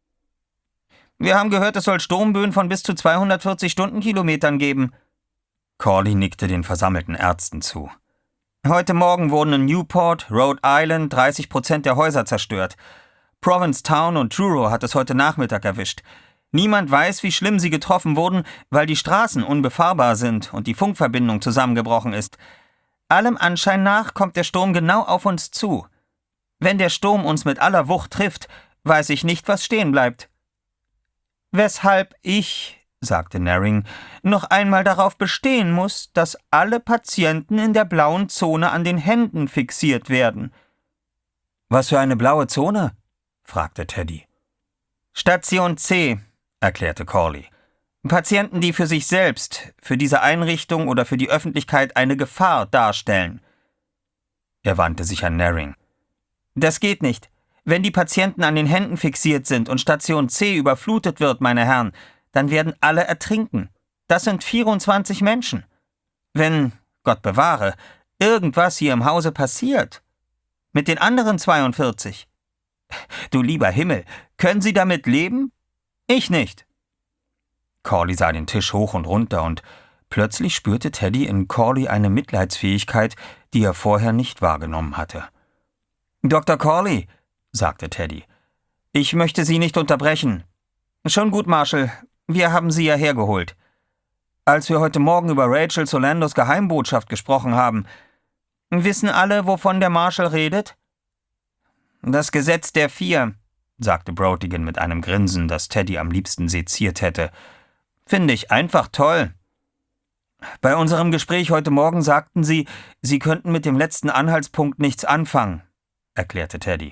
»Wir haben gehört, es soll Sturmböen von bis zu zweihundertvierzig Stundenkilometern geben.« Corley nickte den versammelten Ärzten zu. »Heute Morgen wurden in Newport, Rhode Island, dreißig Prozent der Häuser zerstört. Provincetown und Truro hat es heute Nachmittag erwischt. Niemand weiß, wie schlimm sie getroffen wurden, weil die Straßen unbefahrbar sind und die Funkverbindung zusammengebrochen ist. Allem Anschein nach kommt der Sturm genau auf uns zu. Wenn der Sturm uns mit aller Wucht trifft, weiß ich nicht, was stehen bleibt.« »Weshalb ich«, sagte Naring, »noch einmal darauf bestehen muss, dass alle Patienten in der blauen Zone an den Händen fixiert werden.« »Was für eine blaue Zone?« fragte Teddy. »Station C«, erklärte Corley. »Patienten, die für sich selbst, für diese Einrichtung oder für die Öffentlichkeit eine Gefahr darstellen.« Er wandte sich an Naring. »Das geht nicht. Wenn die Patienten an den Händen fixiert sind und Station C überflutet wird, meine Herren, dann werden alle ertrinken. Das sind vierundzwanzig Menschen. Wenn, Gott bewahre, irgendwas hier im Hause passiert. Mit den anderen zweiundvierzig. Du lieber Himmel, können Sie damit leben? Ich nicht.« Corley sah den Tisch hoch und runter und plötzlich spürte Teddy in Corley eine Mitleidsfähigkeit, die er vorher nicht wahrgenommen hatte. »Doktor Corley«, sagte Teddy, »ich möchte Sie nicht unterbrechen. Schon gut, Marshal. Wir haben Sie ja hergeholt. Als wir heute Morgen über Rachel Solandos Geheimbotschaft gesprochen haben, wissen alle, wovon der Marshal redet?« »Das Gesetz der Vier«, sagte Brotigan mit einem Grinsen, das Teddy am liebsten seziert hätte. »Finde ich einfach toll. Bei unserem Gespräch heute Morgen sagten Sie, Sie könnten mit dem letzten Anhaltspunkt nichts anfangen«, erklärte Teddy.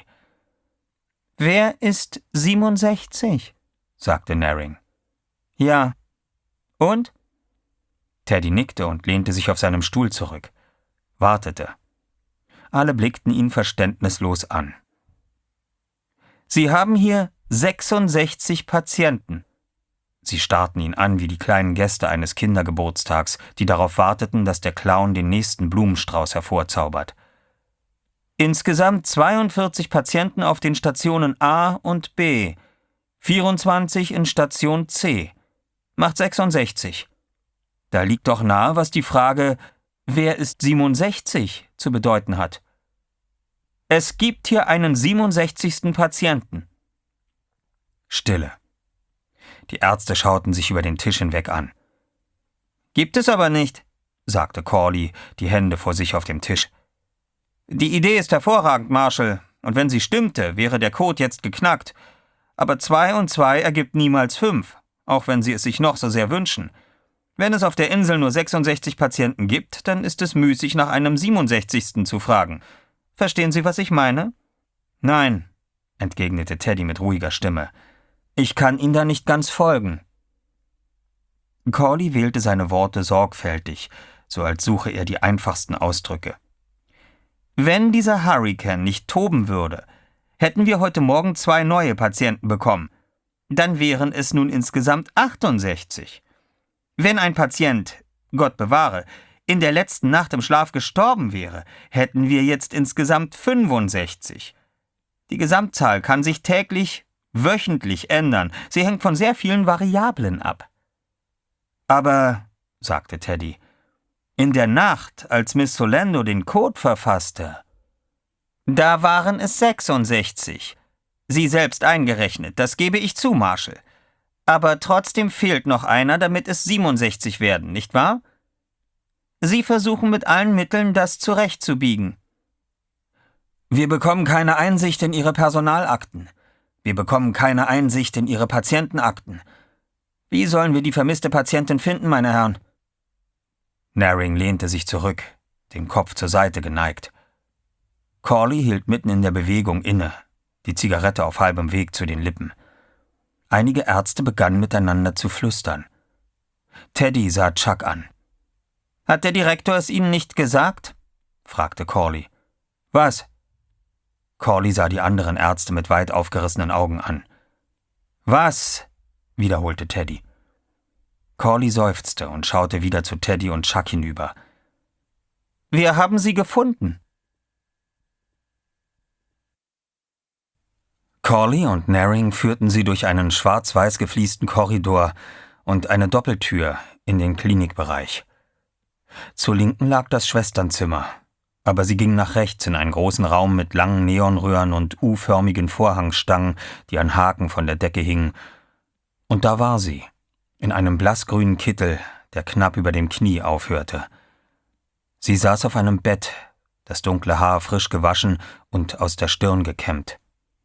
»Wer ist siebenundsechzig?«, sagte Naring. »Ja. Und?« Teddy nickte und lehnte sich auf seinem Stuhl zurück. Wartete. Alle blickten ihn verständnislos an. »Sie haben hier sechsundsechzig Patienten.« Sie starrten ihn an wie die kleinen Gäste eines Kindergeburtstags, die darauf warteten, dass der Clown den nächsten Blumenstrauß hervorzaubert. »Insgesamt zweiundvierzig Patienten auf den Stationen A und B, vierundzwanzig in Station C. Macht sechsundsechzig. Da liegt doch nahe, was die Frage, wer ist siebenundsechzig, zu bedeuten hat. Es gibt hier einen siebenundsechzigsten Patienten.« Stille. Die Ärzte schauten sich über den Tisch hinweg an. »Gibt es aber nicht«, sagte Corley, die Hände vor sich auf dem Tisch. »Die Idee ist hervorragend, Marshall, und wenn sie stimmte, wäre der Code jetzt geknackt. Aber zwei und zwei ergibt niemals fünf, auch wenn Sie es sich noch so sehr wünschen. Wenn es auf der Insel nur sechsundsechzig Patienten gibt, dann ist es müßig, nach einem siebenundsechzigsten zu fragen. Verstehen Sie, was ich meine?« »Nein«, entgegnete Teddy mit ruhiger Stimme. »Ich kann Ihnen da nicht ganz folgen.« Corley wählte seine Worte sorgfältig, so als suche er die einfachsten Ausdrücke. »Wenn dieser Hurrikan nicht toben würde, hätten wir heute Morgen zwei neue Patienten bekommen. Dann wären es nun insgesamt achtundsechzig. Wenn ein Patient, Gott bewahre, in der letzten Nacht im Schlaf gestorben wäre, hätten wir jetzt insgesamt fünfundsechzig. Die Gesamtzahl kann sich täglich, wöchentlich ändern. Sie hängt von sehr vielen Variablen ab.« »Aber«, sagte Teddy, »in der Nacht, als Miss Solendo den Code verfasste, da waren es sechsundsechzig. Sie selbst eingerechnet, das gebe ich zu, Marshall. Aber trotzdem fehlt noch einer, damit es siebenundsechzig werden, nicht wahr? Sie versuchen mit allen Mitteln, das zurechtzubiegen.« »Wir bekommen keine Einsicht in Ihre Personalakten. Wir bekommen keine Einsicht in Ihre Patientenakten. Wie sollen wir die vermisste Patientin finden, meine Herren?« Naring lehnte sich zurück, den Kopf zur Seite geneigt. Corley hielt mitten in der Bewegung inne, die Zigarette auf halbem Weg zu den Lippen. Einige Ärzte begannen miteinander zu flüstern. Teddy sah Chuck an. »Hat der Direktor es Ihnen nicht gesagt?« fragte Corley. »Was?« Corley sah die anderen Ärzte mit weit aufgerissenen Augen an. »Was?« wiederholte Teddy. Corley seufzte und schaute wieder zu Teddy und Chuck hinüber. »Wir haben sie gefunden.« Corley und Naring führten sie durch einen schwarz-weiß gefliesten Korridor und eine Doppeltür in den Klinikbereich. Zur Linken lag das Schwesternzimmer, aber sie gingen nach rechts in einen großen Raum mit langen Neonröhren und U-förmigen Vorhangstangen, die an Haken von der Decke hingen. Und da war sie, in einem blassgrünen Kittel, der knapp über dem Knie aufhörte. Sie saß auf einem Bett, das dunkle Haar frisch gewaschen und aus der Stirn gekämmt.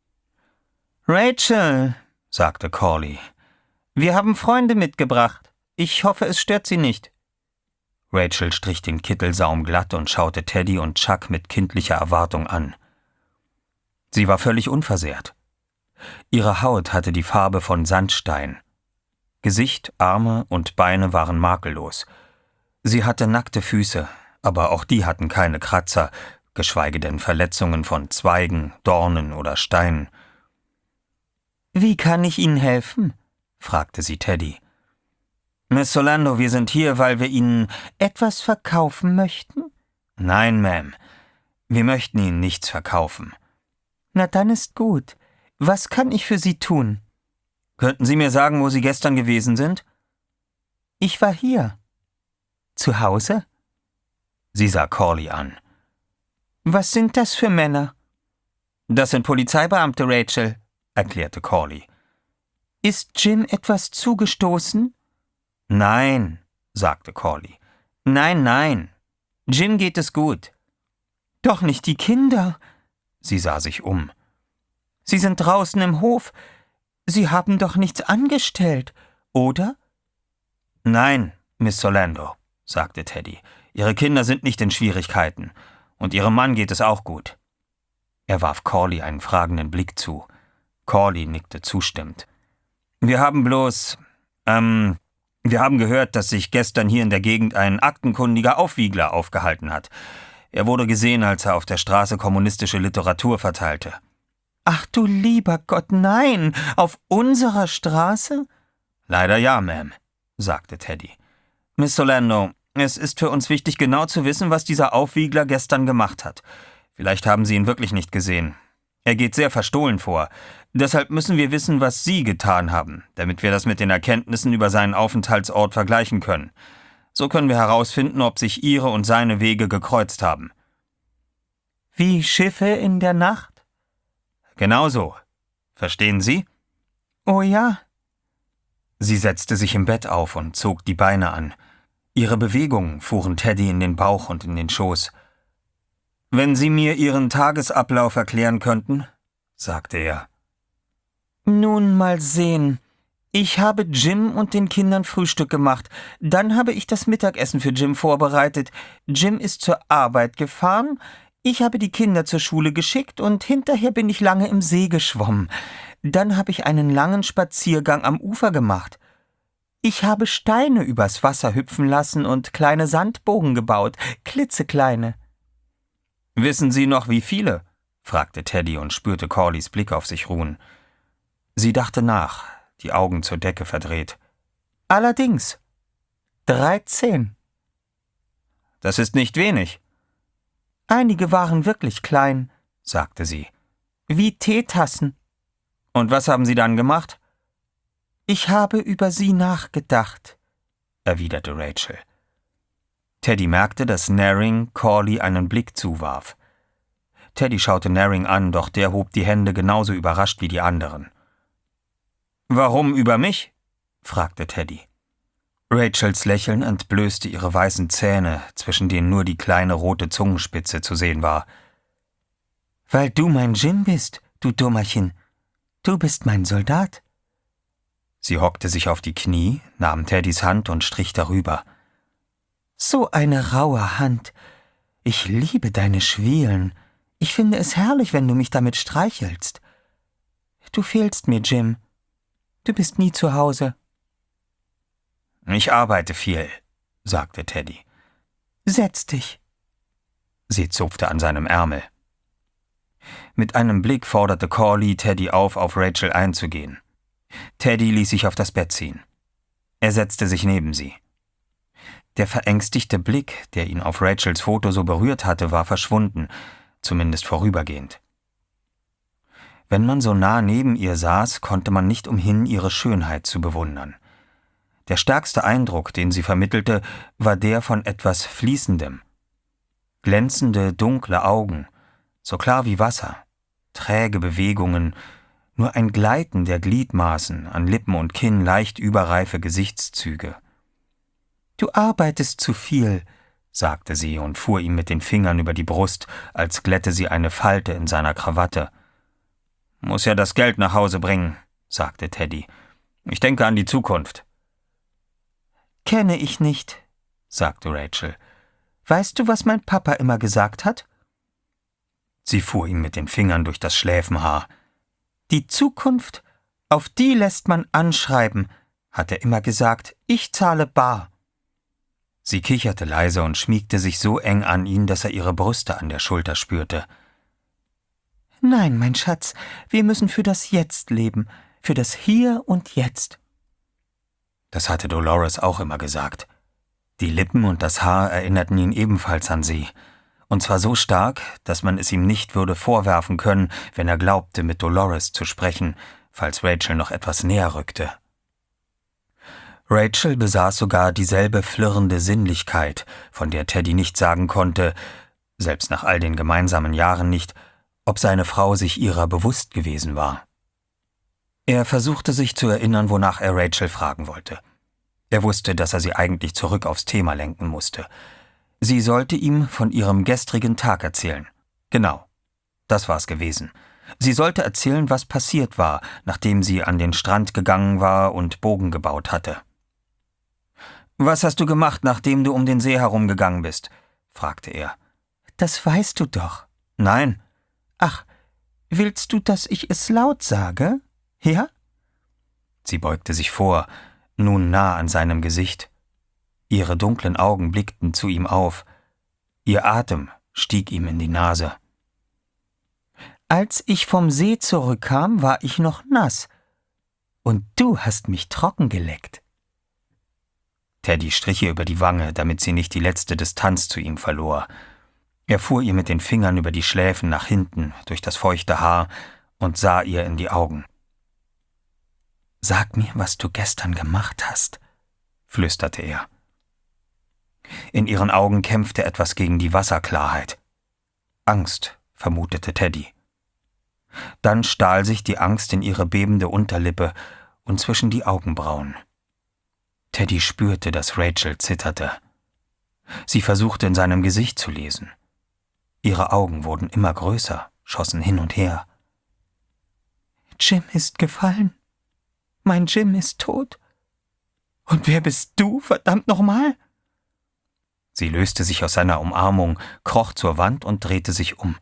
»Rachel«, sagte Corley, »wir haben Freunde mitgebracht. Ich hoffe, es stört Sie nicht.« Rachel strich den Kittelsaum glatt und schaute Teddy und Chuck mit kindlicher Erwartung an. Sie war völlig unversehrt. Ihre Haut hatte die Farbe von Sandstein. Gesicht, Arme und Beine waren makellos. Sie hatte nackte Füße, aber auch die hatten keine Kratzer, geschweige denn Verletzungen von Zweigen, Dornen oder Steinen. »Wie kann ich Ihnen helfen?« fragte sie Teddy. »Miss Solendo, wir sind hier, weil wir Ihnen etwas verkaufen möchten?« »Nein, Ma'am, wir möchten Ihnen nichts verkaufen.« »Na, dann ist gut. Was kann ich für Sie tun?« »Könnten Sie mir sagen, wo Sie gestern gewesen sind?« »Ich war hier.« »Zu Hause?« Sie sah Corley an. »Was sind das für Männer?« »Das sind Polizeibeamte, Rachel«, erklärte Corley. »Ist Jim etwas zugestoßen?« »Nein«, sagte Corley. »Nein, nein. Jim geht es gut.« »Doch nicht die Kinder?« Sie sah sich um. »Sie sind draußen im Hof. Sie haben doch nichts angestellt, oder?« »Nein, Miss Solendo«, sagte Teddy. »Ihre Kinder sind nicht in Schwierigkeiten. Und Ihrem Mann geht es auch gut.« Er warf Corley einen fragenden Blick zu. Corley nickte zustimmend. »Wir haben bloß, ähm, wir haben gehört, dass sich gestern hier in der Gegend ein aktenkundiger Aufwiegler aufgehalten hat. Er wurde gesehen, als er auf der Straße kommunistische Literatur verteilte.« »Ach du lieber Gott, nein! Auf unserer Straße?« »Leider ja, Ma'am«, sagte Teddy. »Miss Solendo, es ist für uns wichtig, genau zu wissen, was dieser Aufwiegler gestern gemacht hat. Vielleicht haben Sie ihn wirklich nicht gesehen. Er geht sehr verstohlen vor. Deshalb müssen wir wissen, was Sie getan haben, damit wir das mit den Erkenntnissen über seinen Aufenthaltsort vergleichen können. So können wir herausfinden, ob sich Ihre und seine Wege gekreuzt haben.« »Wie Schiffe in der Nacht?« »Genau so. Verstehen Sie?« »Oh ja.« Sie setzte sich im Bett auf und zog die Beine an. Ihre Bewegungen fuhren Teddy in den Bauch und in den Schoß. »Wenn Sie mir Ihren Tagesablauf erklären könnten«, sagte er. »Nun mal sehen. Ich habe Jim und den Kindern Frühstück gemacht. Dann habe ich das Mittagessen für Jim vorbereitet. Jim ist zur Arbeit gefahren. Ich habe die Kinder zur Schule geschickt und hinterher bin ich lange im See geschwommen. Dann habe ich einen langen Spaziergang am Ufer gemacht. Ich habe Steine übers Wasser hüpfen lassen und kleine Sandbogen gebaut, klitzekleine.« »Wissen Sie noch, wie viele?« fragte Teddy und spürte Corleys Blick auf sich ruhen. Sie dachte nach, die Augen zur Decke verdreht. »Allerdings. Dreizehn.« »Das ist nicht wenig.« »Einige waren wirklich klein«, sagte sie. »Wie Teetassen.« »Und was haben Sie dann gemacht?« »Ich habe über sie nachgedacht«, erwiderte Rachel. Teddy merkte, dass Naring Corley einen Blick zuwarf. Teddy schaute Naring an, doch der hob die Hände genauso überrascht wie die anderen. »Warum über mich?« fragte Teddy. Rachels Lächeln entblößte ihre weißen Zähne, zwischen denen nur die kleine rote Zungenspitze zu sehen war. »Weil du mein Jim bist, du Dummerchen. Du bist mein Soldat.« Sie hockte sich auf die Knie, nahm Teddys Hand und strich darüber. »So eine raue Hand. Ich liebe deine Schwielen. Ich finde es herrlich, wenn du mich damit streichelst. Du fehlst mir, Jim. Du bist nie zu Hause.« »Ich arbeite viel«, sagte Teddy. »Setz dich.« Sie zupfte an seinem Ärmel. Mit einem Blick forderte Corley Teddy auf, auf Rachel einzugehen. Teddy ließ sich auf das Bett ziehen. Er setzte sich neben sie. Der verängstigte Blick, der ihn auf Rachels Foto so berührt hatte, war verschwunden, zumindest vorübergehend. Wenn man so nah neben ihr saß, konnte man nicht umhin, ihre Schönheit zu bewundern. Der stärkste Eindruck, den sie vermittelte, war der von etwas Fließendem. Glänzende, dunkle Augen, so klar wie Wasser, träge Bewegungen, nur ein Gleiten der Gliedmaßen, an Lippen und Kinn leicht überreife Gesichtszüge. »Du arbeitest zu viel«, sagte sie und fuhr ihm mit den Fingern über die Brust, als glätte sie eine Falte in seiner Krawatte. »Muss ja das Geld nach Hause bringen«, sagte Teddy. »Ich denke an die Zukunft.« »Kenne ich nicht«, sagte Rachel. »Weißt du, was mein Papa immer gesagt hat?« Sie fuhr ihm mit den Fingern durch das Schläfenhaar. »Die Zukunft, auf die lässt man anschreiben«, hat er immer gesagt. »Ich zahle bar.« Sie kicherte leise und schmiegte sich so eng an ihn, dass er ihre Brüste an der Schulter spürte. »Nein, mein Schatz, wir müssen für das Jetzt leben, für das Hier und Jetzt.« Das hatte Dolores auch immer gesagt. Die Lippen und das Haar erinnerten ihn ebenfalls an sie, und zwar so stark, dass man es ihm nicht würde vorwerfen können, wenn er glaubte, mit Dolores zu sprechen, falls Rachel noch etwas näher rückte. Rachel besaß sogar dieselbe flirrende Sinnlichkeit, von der Teddy nicht sagen konnte, selbst nach all den gemeinsamen Jahren nicht, ob seine Frau sich ihrer bewusst gewesen war. Er versuchte sich zu erinnern, wonach er Rachel fragen wollte. Er wusste, dass er sie eigentlich zurück aufs Thema lenken musste. Sie sollte ihm von ihrem gestrigen Tag erzählen. Genau, das war es gewesen. Sie sollte erzählen, was passiert war, nachdem sie an den Strand gegangen war und Bogen gebaut hatte. »Was hast du gemacht, nachdem du um den See herumgegangen bist?« fragte er. »Das weißt du doch.« »Nein.« »Ach, willst du, dass ich es laut sage? Ja?« Sie beugte sich vor, nun nah an seinem Gesicht. Ihre dunklen Augen blickten zu ihm auf. Ihr Atem stieg ihm in die Nase. »Als ich vom See zurückkam, war ich noch nass. Und du hast mich trockengeleckt.« Teddy strich ihr über die Wange, damit sie nicht die letzte Distanz zu ihm verlor. Er fuhr ihr mit den Fingern über die Schläfen nach hinten, durch das feuchte Haar, und sah ihr in die Augen. »Sag mir, was du gestern gemacht hast«, flüsterte er. In ihren Augen kämpfte etwas gegen die Wasserklarheit. Angst, vermutete Teddy. Dann stahl sich die Angst in ihre bebende Unterlippe und zwischen die Augenbrauen. Teddy spürte, dass Rachel zitterte. Sie versuchte in seinem Gesicht zu lesen. Ihre Augen wurden immer größer, schossen hin und her. »Jim ist gefallen. Mein Jim ist tot. Und wer bist du, verdammt nochmal?« Sie löste sich aus seiner Umarmung, kroch zur Wand und drehte sich um.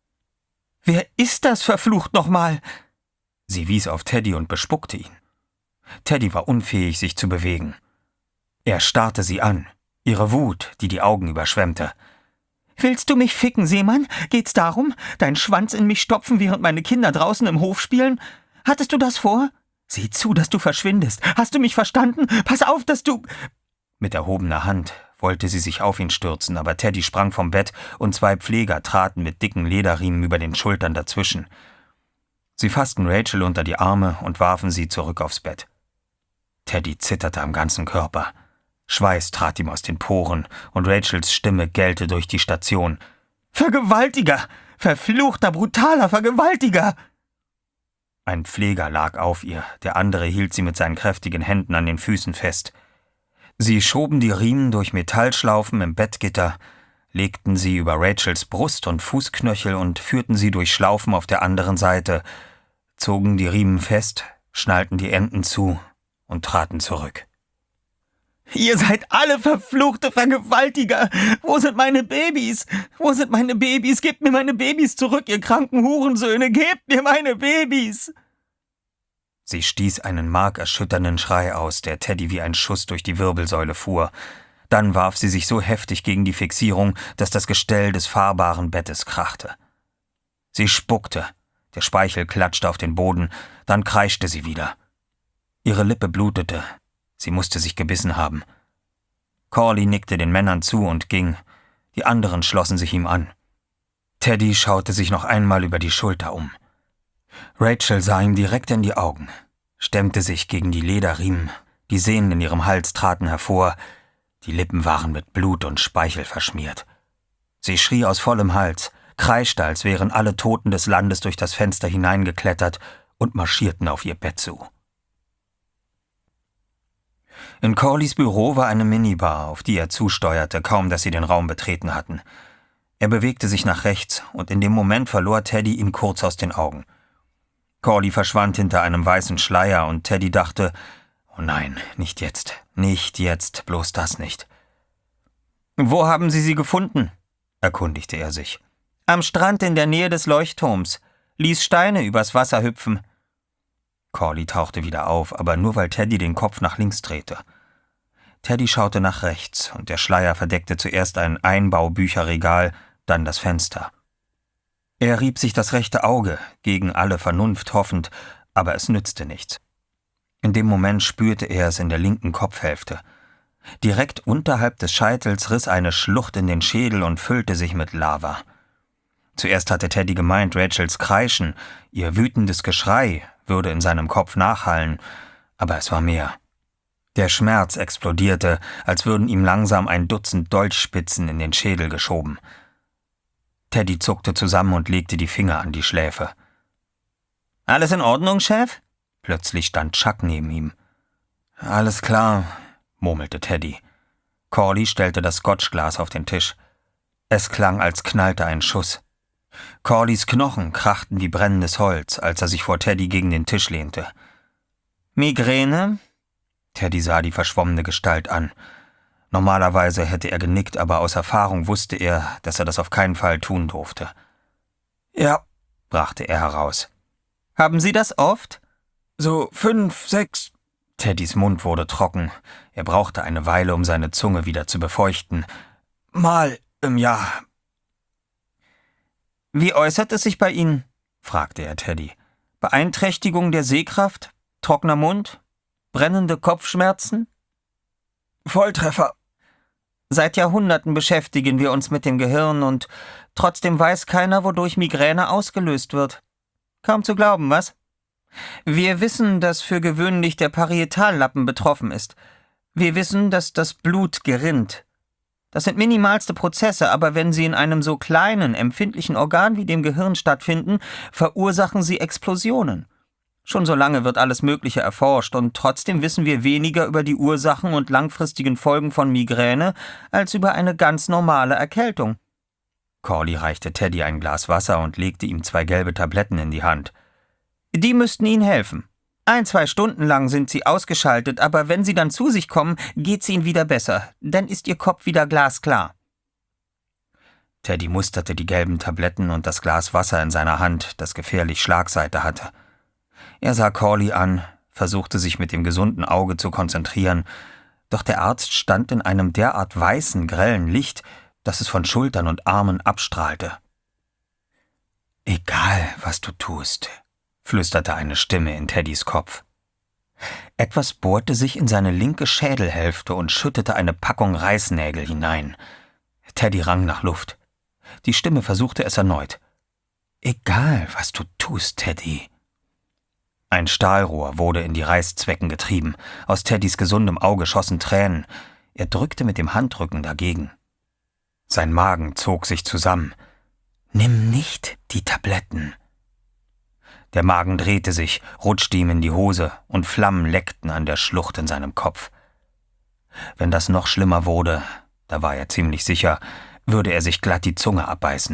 »Wer ist das, verflucht nochmal?« Sie wies auf Teddy und bespuckte ihn. Teddy war unfähig, sich zu bewegen. Er starrte sie an, ihre Wut, die die Augen überschwemmte. »Willst du mich ficken, Seemann? Geht's darum? Deinen Schwanz in mich stopfen, während meine Kinder draußen im Hof spielen? Hattest du das vor? Sieh zu, dass du verschwindest. Hast du mich verstanden? Pass auf, dass du...« Mit erhobener Hand wollte sie sich auf ihn stürzen, aber Teddy sprang vom Bett und zwei Pfleger traten mit dicken Lederriemen über den Schultern dazwischen. Sie fassten Rachel unter die Arme und warfen sie zurück aufs Bett. Teddy zitterte am ganzen Körper. Schweiß trat ihm aus den Poren und Rachels Stimme gellte durch die Station. »Vergewaltiger! Verfluchter, brutaler Vergewaltiger!« Ein Pfleger lag auf ihr, der andere hielt sie mit seinen kräftigen Händen an den Füßen fest. Sie schoben die Riemen durch Metallschlaufen im Bettgitter, legten sie über Rachels Brust und Fußknöchel und führten sie durch Schlaufen auf der anderen Seite, zogen die Riemen fest, schnallten die Enden zu und traten zurück. »Ihr seid alle verfluchte Vergewaltiger! Wo sind meine Babys? Wo sind meine Babys? Gebt mir meine Babys zurück, ihr kranken Hurensöhne! Gebt mir meine Babys!« Sie stieß einen markerschütternden Schrei aus, der Teddy wie ein Schuss durch die Wirbelsäule fuhr. Dann warf sie sich so heftig gegen die Fixierung, dass das Gestell des fahrbaren Bettes krachte. Sie spuckte, der Speichel klatschte auf den Boden, dann kreischte sie wieder. Ihre Lippe blutete. Sie musste sich gebissen haben. Corley nickte den Männern zu und ging. Die anderen schlossen sich ihm an. Teddy schaute sich noch einmal über die Schulter um. Rachel sah ihm direkt in die Augen, stemmte sich gegen die Lederriemen, die Sehnen in ihrem Hals traten hervor, die Lippen waren mit Blut und Speichel verschmiert. Sie schrie aus vollem Hals, kreischte, als wären alle Toten des Landes durch das Fenster hineingeklettert und marschierten auf ihr Bett zu. In Corleys Büro war eine Minibar, auf die er zusteuerte, kaum dass sie den Raum betreten hatten. Er bewegte sich nach rechts, und in dem Moment verlor Teddy ihn kurz aus den Augen. Corley verschwand hinter einem weißen Schleier, und Teddy dachte, »Oh nein, nicht jetzt, nicht jetzt, bloß das nicht.« »Wo haben Sie sie gefunden?« erkundigte er sich. »Am Strand in der Nähe des Leuchtturms. Ließ Steine übers Wasser hüpfen.« Corley tauchte wieder auf, aber nur weil Teddy den Kopf nach links drehte. Teddy schaute nach rechts, und der Schleier verdeckte zuerst ein Einbaubücherregal, dann das Fenster. Er rieb sich das rechte Auge, gegen alle Vernunft hoffend, aber es nützte nichts. In dem Moment spürte er es in der linken Kopfhälfte. Direkt unterhalb des Scheitels riss eine Schlucht in den Schädel und füllte sich mit Lava. Zuerst hatte Teddy gemeint, Rachels Kreischen, ihr wütendes Geschrei, würde in seinem Kopf nachhallen, aber es war mehr. Der Schmerz explodierte, als würden ihm langsam ein Dutzend Dolchspitzen in den Schädel geschoben. Teddy zuckte zusammen und legte die Finger an die Schläfe. »Alles in Ordnung, Chef?« Plötzlich stand Chuck neben ihm. »Alles klar«, murmelte Teddy. Corley stellte das Scotchglas auf den Tisch. Es klang, als knallte ein Schuss. Corleys Knochen krachten wie brennendes Holz, als er sich vor Teddy gegen den Tisch lehnte. »Migräne?« Teddy sah die verschwommene Gestalt an. Normalerweise hätte er genickt, aber aus Erfahrung wusste er, dass er das auf keinen Fall tun durfte. »Ja«, brachte er heraus. »Haben Sie das oft?« »So fünf, sechs...« Teddys Mund wurde trocken. Er brauchte eine Weile, um seine Zunge wieder zu befeuchten. »Mal im Jahr.« »Wie äußert es sich bei Ihnen?« fragte er Teddy. »Beeinträchtigung der Sehkraft? Trockener Mund? Brennende Kopfschmerzen?« »Volltreffer.« »Seit Jahrhunderten beschäftigen wir uns mit dem Gehirn und trotzdem weiß keiner, wodurch Migräne ausgelöst wird. Kaum zu glauben, was? Wir wissen, dass für gewöhnlich der Parietallappen betroffen ist. Wir wissen, dass das Blut gerinnt. Das sind minimalste Prozesse, aber wenn sie in einem so kleinen, empfindlichen Organ wie dem Gehirn stattfinden, verursachen sie Explosionen. Schon so lange wird alles Mögliche erforscht und trotzdem wissen wir weniger über die Ursachen und langfristigen Folgen von Migräne als über eine ganz normale Erkältung. Corley reichte Teddy ein Glas Wasser und legte ihm zwei gelbe Tabletten in die Hand. Die müssten Ihnen helfen. Ein, zwei Stunden lang sind Sie ausgeschaltet, aber wenn Sie dann zu sich kommen, geht's Ihnen wieder besser. Dann ist Ihr Kopf wieder glasklar. Teddy musterte die gelben Tabletten und das Glas Wasser in seiner Hand, das gefährlich Schlagseite hatte. Er sah Corley an, versuchte sich mit dem gesunden Auge zu konzentrieren, doch der Arzt stand in einem derart weißen, grellen Licht, dass es von Schultern und Armen abstrahlte. »Egal, was du tust«, flüsterte eine Stimme in Teddys Kopf. Etwas bohrte sich in seine linke Schädelhälfte und schüttete eine Packung Reißnägel hinein. Teddy rang nach Luft. Die Stimme versuchte es erneut. »Egal, was du tust, Teddy.« Ein Stahlrohr wurde in die Reißzwecken getrieben. Aus Teddys gesundem Auge schossen Tränen. Er drückte mit dem Handrücken dagegen. Sein Magen zog sich zusammen. »Nimm nicht die Tabletten.« Der Magen drehte sich, rutschte ihm in die Hose und Flammen leckten an der Schlucht in seinem Kopf. Wenn das noch schlimmer wurde, da war er ziemlich sicher, würde er sich glatt die Zunge abbeißen.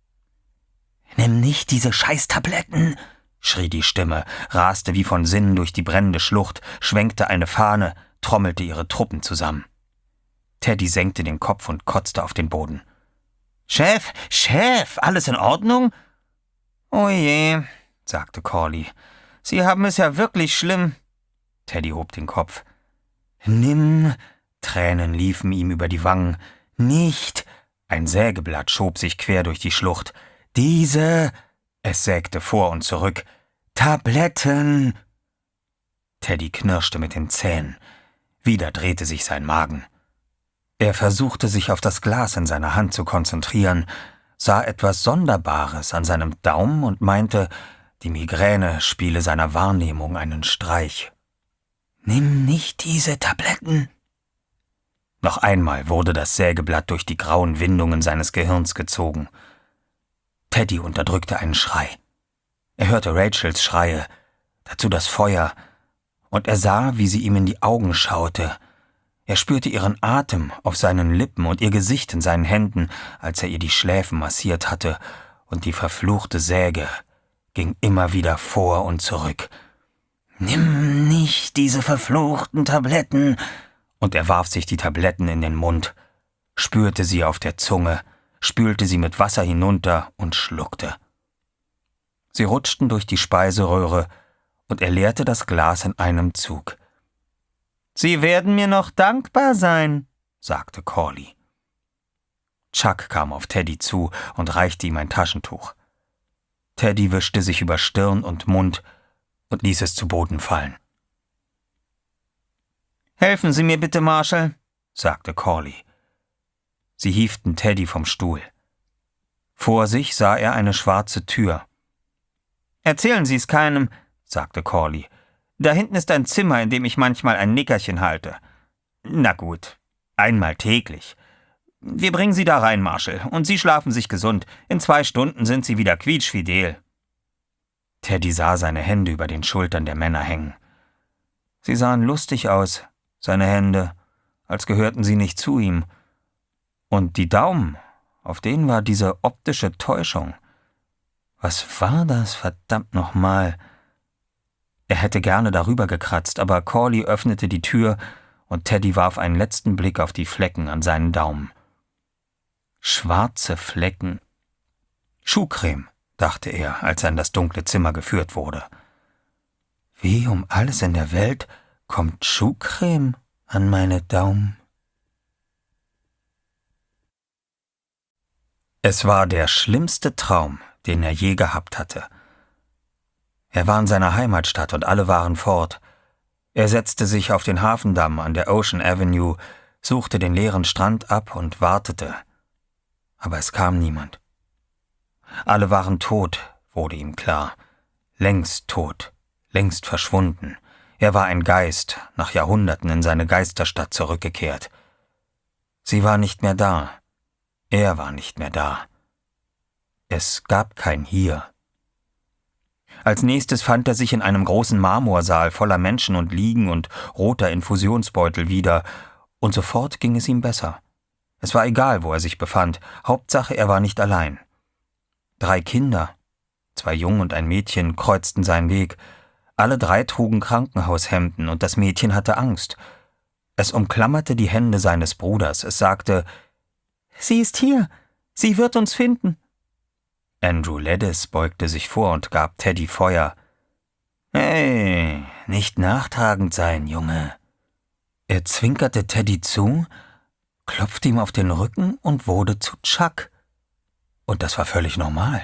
»Nimm nicht diese Scheißtabletten«, schrie die Stimme, raste wie von Sinnen durch die brennende Schlucht, schwenkte eine Fahne, trommelte ihre Truppen zusammen. Teddy senkte den Kopf und kotzte auf den Boden. »Chef, Chef, alles in Ordnung?« »Oh je«, sagte Corley. »Sie haben es ja wirklich schlimm.« Teddy hob den Kopf. »Nimm«, Tränen liefen ihm über die Wangen, »nicht«, ein Sägeblatt schob sich quer durch die Schlucht, »diese«, es sägte vor und zurück, »Tabletten«. Teddy knirschte mit den Zähnen. Wieder drehte sich sein Magen. Er versuchte, sich auf das Glas in seiner Hand zu konzentrieren, sah etwas Sonderbares an seinem Daumen und meinte, die Migräne spiele seiner Wahrnehmung einen Streich. »Nimm nicht diese Tabletten.« Noch einmal wurde das Sägeblatt durch die grauen Windungen seines Gehirns gezogen. Teddy unterdrückte einen Schrei. Er hörte Rachels Schreie, dazu das Feuer, und er sah, wie sie ihm in die Augen schaute. Er spürte ihren Atem auf seinen Lippen und ihr Gesicht in seinen Händen, als er ihr die Schläfen massiert hatte, und die verfluchte Säge ging immer wieder vor und zurück. »Nimm nicht diese verfluchten Tabletten!« Und er warf sich die Tabletten in den Mund, spürte sie auf der Zunge, spülte sie mit Wasser hinunter und schluckte. Sie rutschten durch die Speiseröhre, und er leerte das Glas in einem Zug. »Sie werden mir noch dankbar sein«, sagte Corley. Chuck kam auf Teddy zu und reichte ihm ein Taschentuch. Teddy wischte sich über Stirn und Mund und ließ es zu Boden fallen. »Helfen Sie mir bitte, Marshall«, sagte Corley. Sie hieften Teddy vom Stuhl. Vor sich sah er eine schwarze Tür. »Erzählen Sie es keinem«, sagte Corley. »Da hinten ist ein Zimmer, in dem ich manchmal ein Nickerchen halte. Na gut, einmal täglich. Wir bringen Sie da rein, Marshall, und Sie schlafen sich gesund. In zwei Stunden sind Sie wieder quietschfidel.« Teddy sah seine Hände über den Schultern der Männer hängen. Sie sahen lustig aus, seine Hände, als gehörten sie nicht zu ihm. Und die Daumen, auf denen war diese optische Täuschung. Was war das, verdammt nochmal? Er hätte gerne darüber gekratzt, aber Corley öffnete die Tür und Teddy warf einen letzten Blick auf die Flecken an seinen Daumen. Schwarze Flecken. Schuhcreme, dachte er, als er in das dunkle Zimmer geführt wurde. Wie um alles in der Welt kommt Schuhcreme an meine Daumen? Es war der schlimmste Traum, den er je gehabt hatte. Er war in seiner Heimatstadt und alle waren fort. Er setzte sich auf den Hafendamm an der Ocean Avenue, suchte den leeren Strand ab und wartete. Aber es kam niemand. Alle waren tot, wurde ihm klar. Längst tot, längst verschwunden. Er war ein Geist, nach Jahrhunderten in seine Geisterstadt zurückgekehrt. Sie war nicht mehr da. Er war nicht mehr da. Es gab kein Hier. Als nächstes fand er sich in einem großen Marmorsaal voller Menschen und Liegen und roter Infusionsbeutel wieder, und sofort ging es ihm besser. Es war egal, wo er sich befand, Hauptsache er war nicht allein. Drei Kinder, zwei Jungen und ein Mädchen, kreuzten seinen Weg. Alle drei trugen Krankenhaushemden und das Mädchen hatte Angst. Es umklammerte die Hände seines Bruders, es sagte: »Sie ist hier, sie wird uns finden.« Andrew Leddes beugte sich vor und gab Teddy Feuer. »Hey, nicht nachtragend sein, Junge.« Er zwinkerte Teddy zu, klopfte ihm auf den Rücken und wurde zu Chuck. Und das war völlig normal.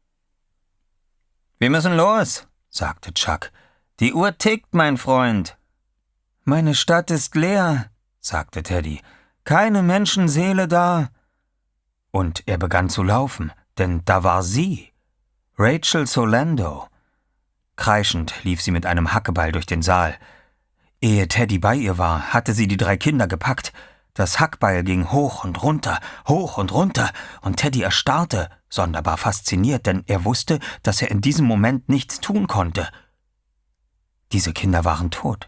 »Wir müssen los«, sagte Chuck. »Die Uhr tickt, mein Freund.« »Meine Stadt ist leer«, sagte Teddy. »Keine Menschenseele da.« Und er begann zu laufen, denn da war sie, Rachel Solando. Kreischend lief sie mit einem Hackebeil durch den Saal. Ehe Teddy bei ihr war, hatte sie die drei Kinder gepackt. Das Hackbeil ging hoch und runter, hoch und runter, und Teddy erstarrte, sonderbar fasziniert, denn er wusste, dass er in diesem Moment nichts tun konnte. Diese Kinder waren tot.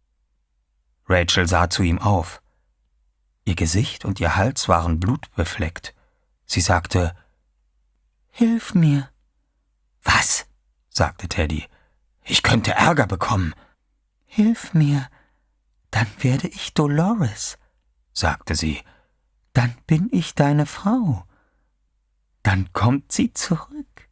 Rachel sah zu ihm auf. Ihr Gesicht und ihr Hals waren blutbefleckt. Sie sagte: »Hilf mir.« »Was?« sagte Teddy. »Ich könnte Ärger bekommen.« »Hilf mir, dann werde ich Dolores«, sagte sie. »Dann bin ich deine Frau. Dann kommt sie zurück.«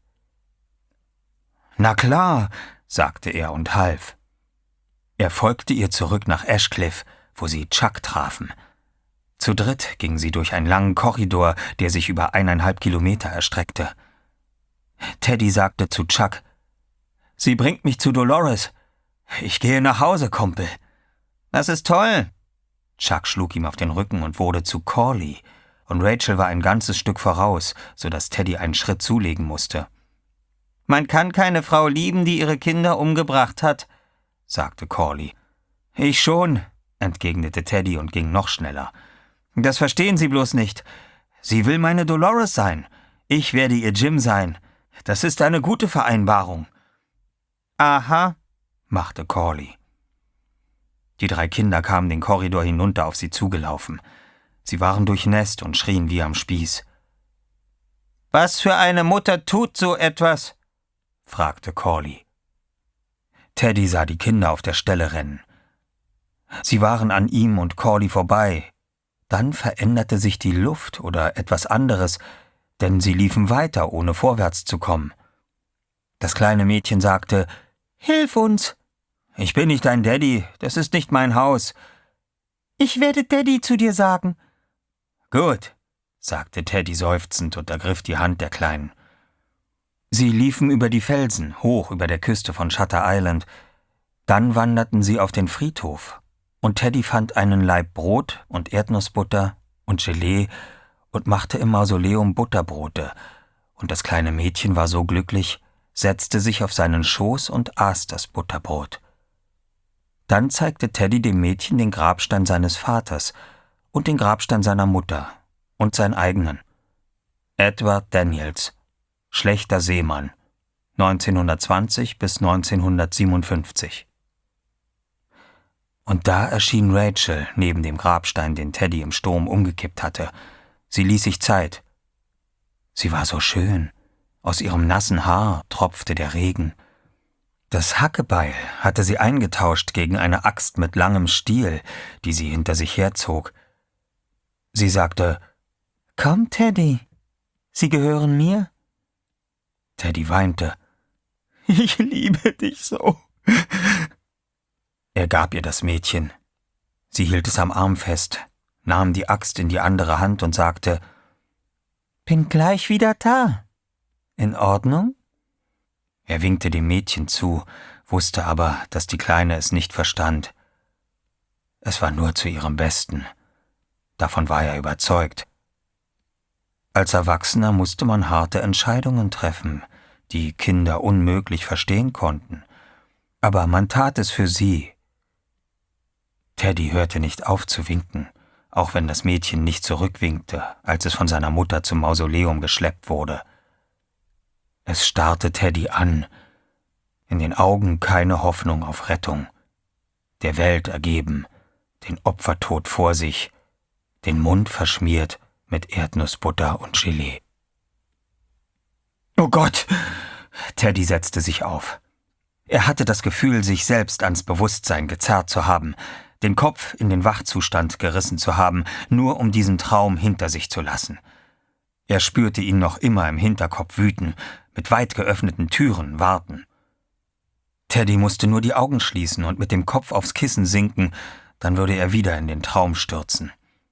»Na klar«, sagte er und half. Er folgte ihr zurück nach Ashcliff, wo sie Chuck trafen. Zu dritt gingen sie durch einen langen Korridor, der sich über eineinhalb Kilometer erstreckte. Teddy sagte zu Chuck: »Sie bringt mich zu Dolores. Ich gehe nach Hause, Kumpel.« »Das ist toll.« Chuck schlug ihm auf den Rücken und wurde zu Corley, und Rachel war ein ganzes Stück voraus, so dass Teddy einen Schritt zulegen musste. »Man kann keine Frau lieben, die ihre Kinder umgebracht hat«, sagte Corley. »Ich schon«, entgegnete Teddy und ging noch schneller. »Das verstehen Sie bloß nicht. Sie will meine Dolores sein. Ich werde ihr Jim sein. Das ist eine gute Vereinbarung.« »Aha«, machte Corley. Die drei Kinder kamen den Korridor hinunter auf sie zugelaufen. Sie waren durchnässt und schrien wie am Spieß. »Was für eine Mutter tut so etwas?« fragte Corley. Teddy sah die Kinder auf der Stelle rennen. Sie waren an ihm und Corley vorbei. Dann veränderte sich die Luft oder etwas anderes, denn sie liefen weiter, ohne vorwärts zu kommen. Das kleine Mädchen sagte: »Hilf uns!« »Ich bin nicht dein Daddy, das ist nicht mein Haus.« »Ich werde Daddy zu dir sagen.« »Gut«, sagte Teddy seufzend und ergriff die Hand der Kleinen. Sie liefen über die Felsen, hoch über der Küste von Shutter Island. Dann wanderten sie auf den Friedhof, und Teddy fand einen Laib Brot und Erdnussbutter und Gelee und machte im Mausoleum Butterbrote, und das kleine Mädchen war so glücklich, setzte sich auf seinen Schoß und aß das Butterbrot. Dann zeigte Teddy dem Mädchen den Grabstein seines Vaters und den Grabstein seiner Mutter und seinen eigenen. Edward Daniels, schlechter Seemann, neunzehnhundertzwanzig bis neunzehnhundertsiebenundfünfzig. Und da erschien Rachel neben dem Grabstein, den Teddy im Sturm umgekippt hatte. Sie ließ sich Zeit. Sie war so schön. Aus ihrem nassen Haar tropfte der Regen. Das Hackebeil hatte sie eingetauscht gegen eine Axt mit langem Stiel, die sie hinter sich herzog. Sie sagte: »Komm, Teddy, Sie gehören mir.« Teddy weinte. »Ich liebe dich so.« Er gab ihr das Mädchen. Sie hielt es am Arm fest, nahm die Axt in die andere Hand und sagte: »Bin gleich wieder da. In Ordnung?« Er winkte dem Mädchen zu, wusste aber, dass die Kleine es nicht verstand. Es war nur zu ihrem Besten. Davon war er überzeugt. Als Erwachsener musste man harte Entscheidungen treffen, die Kinder unmöglich verstehen konnten. Aber man tat es für sie. Teddy hörte nicht auf zu winken, auch wenn das Mädchen nicht zurückwinkte, als es von seiner Mutter zum Mausoleum geschleppt wurde. Es starrte Teddy an, in den Augen keine Hoffnung auf Rettung, der Welt ergeben, den Opfertod vor sich, den Mund verschmiert mit Erdnussbutter und Gelee. »Oh Gott!« Teddy setzte sich auf. Er hatte das Gefühl, sich selbst ans Bewusstsein gezerrt zu haben, den Kopf in den Wachzustand gerissen zu haben, nur um diesen Traum hinter sich zu lassen. Er spürte ihn noch immer im Hinterkopf wüten, mit weit geöffneten Türen warten. Teddy musste nur die Augen schließen und mit dem Kopf aufs Kissen sinken, dann würde er wieder in den Traum stürzen.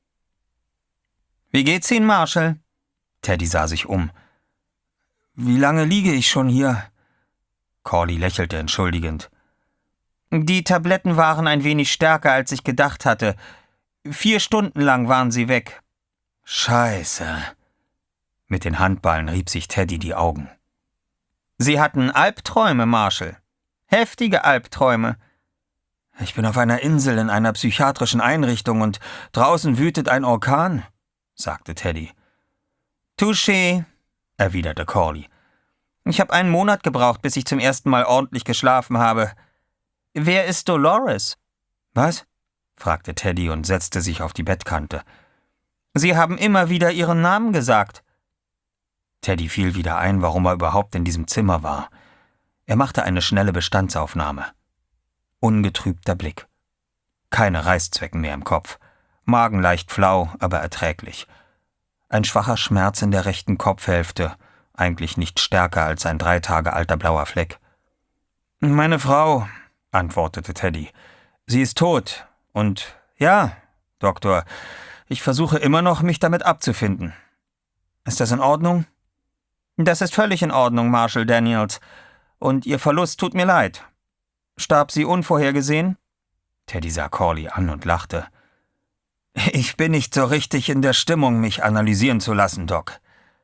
»Wie geht's Ihnen, Marshall?« Teddy sah sich um. »Wie lange liege ich schon hier?« Corley lächelte entschuldigend. »Die Tabletten waren ein wenig stärker, als ich gedacht hatte. Vier Stunden lang waren sie weg.« »Scheiße.« Mit den Handballen rieb sich Teddy die Augen. »Sie hatten Albträume, Marshall. Heftige Albträume.« »Ich bin auf einer Insel in einer psychiatrischen Einrichtung und draußen wütet ein Orkan«, sagte Teddy. »Touché«, erwiderte Corley. »Ich habe einen Monat gebraucht, bis ich zum ersten Mal ordentlich geschlafen habe. Wer ist Dolores?« »Was?« fragte Teddy und setzte sich auf die Bettkante. »Sie haben immer wieder Ihren Namen gesagt.« Teddy fiel wieder ein, warum er überhaupt in diesem Zimmer war. Er machte eine schnelle Bestandsaufnahme. Ungetrübter Blick. Keine Reißzwecken mehr im Kopf. Magen leicht flau, aber erträglich. Ein schwacher Schmerz in der rechten Kopfhälfte, eigentlich nicht stärker als ein drei Tage alter blauer Fleck. »Meine Frau«, antwortete Teddy. »Sie ist tot. Und ja, Doktor, ich versuche immer noch, mich damit abzufinden. Ist das in Ordnung?« »Das ist völlig in Ordnung, Marshall Daniels. Und Ihr Verlust tut mir leid. Starb sie unvorhergesehen?« Teddy sah Corley an und lachte. »Ich bin nicht so richtig in der Stimmung, mich analysieren zu lassen, Doc.«